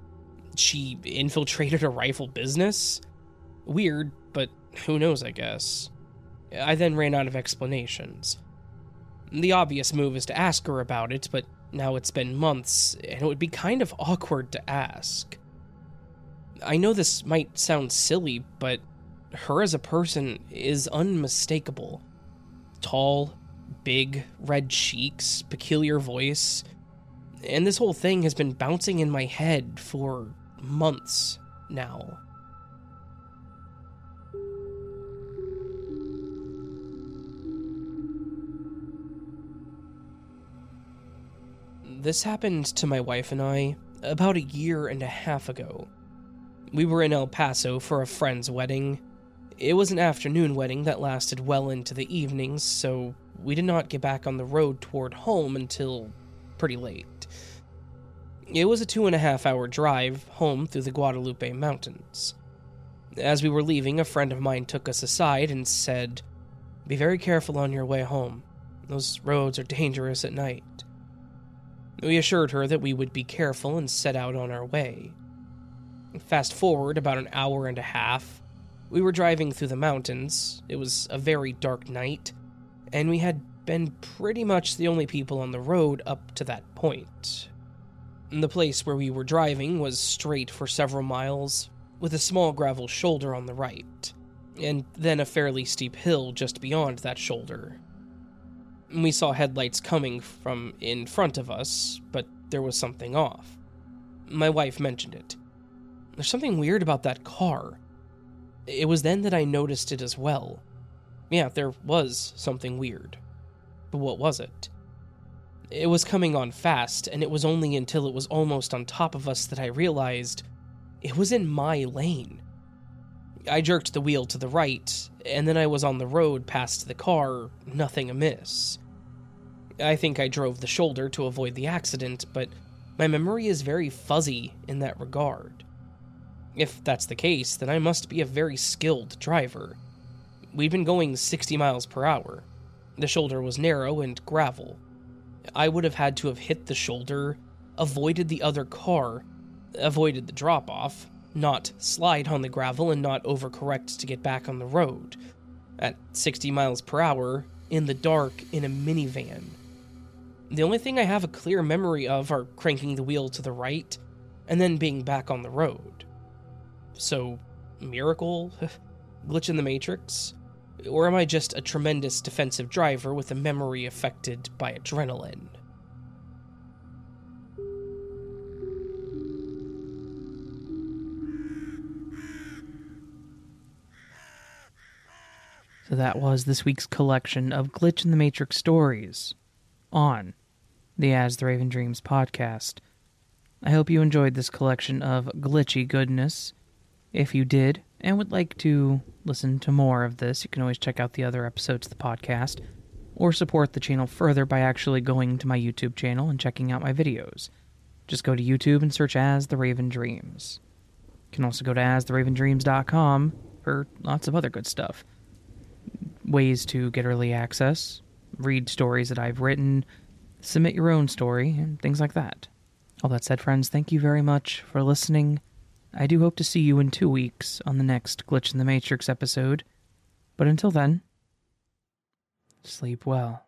B: She infiltrated a rival business? Weird, but who knows, I guess. I then ran out of explanations. The obvious move is to ask her about it, but now it's been months, and it would be kind of awkward to ask. I know this might sound silly, but her as a person is unmistakable. Tall, big, red cheeks, peculiar voice, and this whole thing has been bouncing in my head for months now. This happened to my wife and I about a year and a half ago. We were in El Paso for a friend's wedding. It was an afternoon wedding that lasted well into the evenings, so we did not get back on the road toward home until pretty late. It was a two and a half hour drive home through the Guadalupe Mountains. As we were leaving, a friend of mine took us aside and said, "Be very careful on your way home. Those roads are dangerous at night." We assured her that we would be careful and set out on our way. Fast forward about an hour and a half, we were driving through the mountains. It was a very dark night, and we had been pretty much the only people on the road up to that point. The place where we were driving was straight for several miles, with a small gravel shoulder on the right, and then a fairly steep hill just beyond that shoulder. We saw headlights coming from in front of us, but there was something off. My wife mentioned it. "There's something weird about that car." It was then that I noticed it as well. Yeah, there was something weird. But what was it? It was coming on fast, and it was only until it was almost on top of us that I realized it was in my lane. I jerked the wheel to the right, and then I was on the road past the car, nothing amiss. I think I drove the shoulder to avoid the accident, but my memory is very fuzzy in that regard. If that's the case, then I must be a very skilled driver. We'd been going sixty miles per hour. The shoulder was narrow and gravel. I would have had to have hit the shoulder, avoided the other car, avoided the drop-off, not slide on the gravel and not overcorrect to get back on the road. At sixty miles per hour, in the dark, in a minivan. The only thing I have a clear memory of are cranking the wheel to the right, and then being back on the road. So, miracle? Glitch in the Matrix? Or am I just a tremendous defensive driver with a memory affected by adrenaline?
D: So that was this week's collection of Glitch in the Matrix stories on the As the Raven Dreams podcast. I hope you enjoyed this collection of glitchy goodness. If you did, and would like to listen to more of this, you can always check out the other episodes of the podcast, or support the channel further by actually going to my YouTube channel and checking out my videos. Just go to YouTube and search As the Raven Dreams. You can also go to as the raven dreams dot com for lots of other good stuff. Ways to get early access, read stories that I've written, submit your own story, and things like that. All that said, friends, thank you very much for listening. I do hope to see you in two weeks on the next Glitch in the Matrix episode. But until then, sleep well.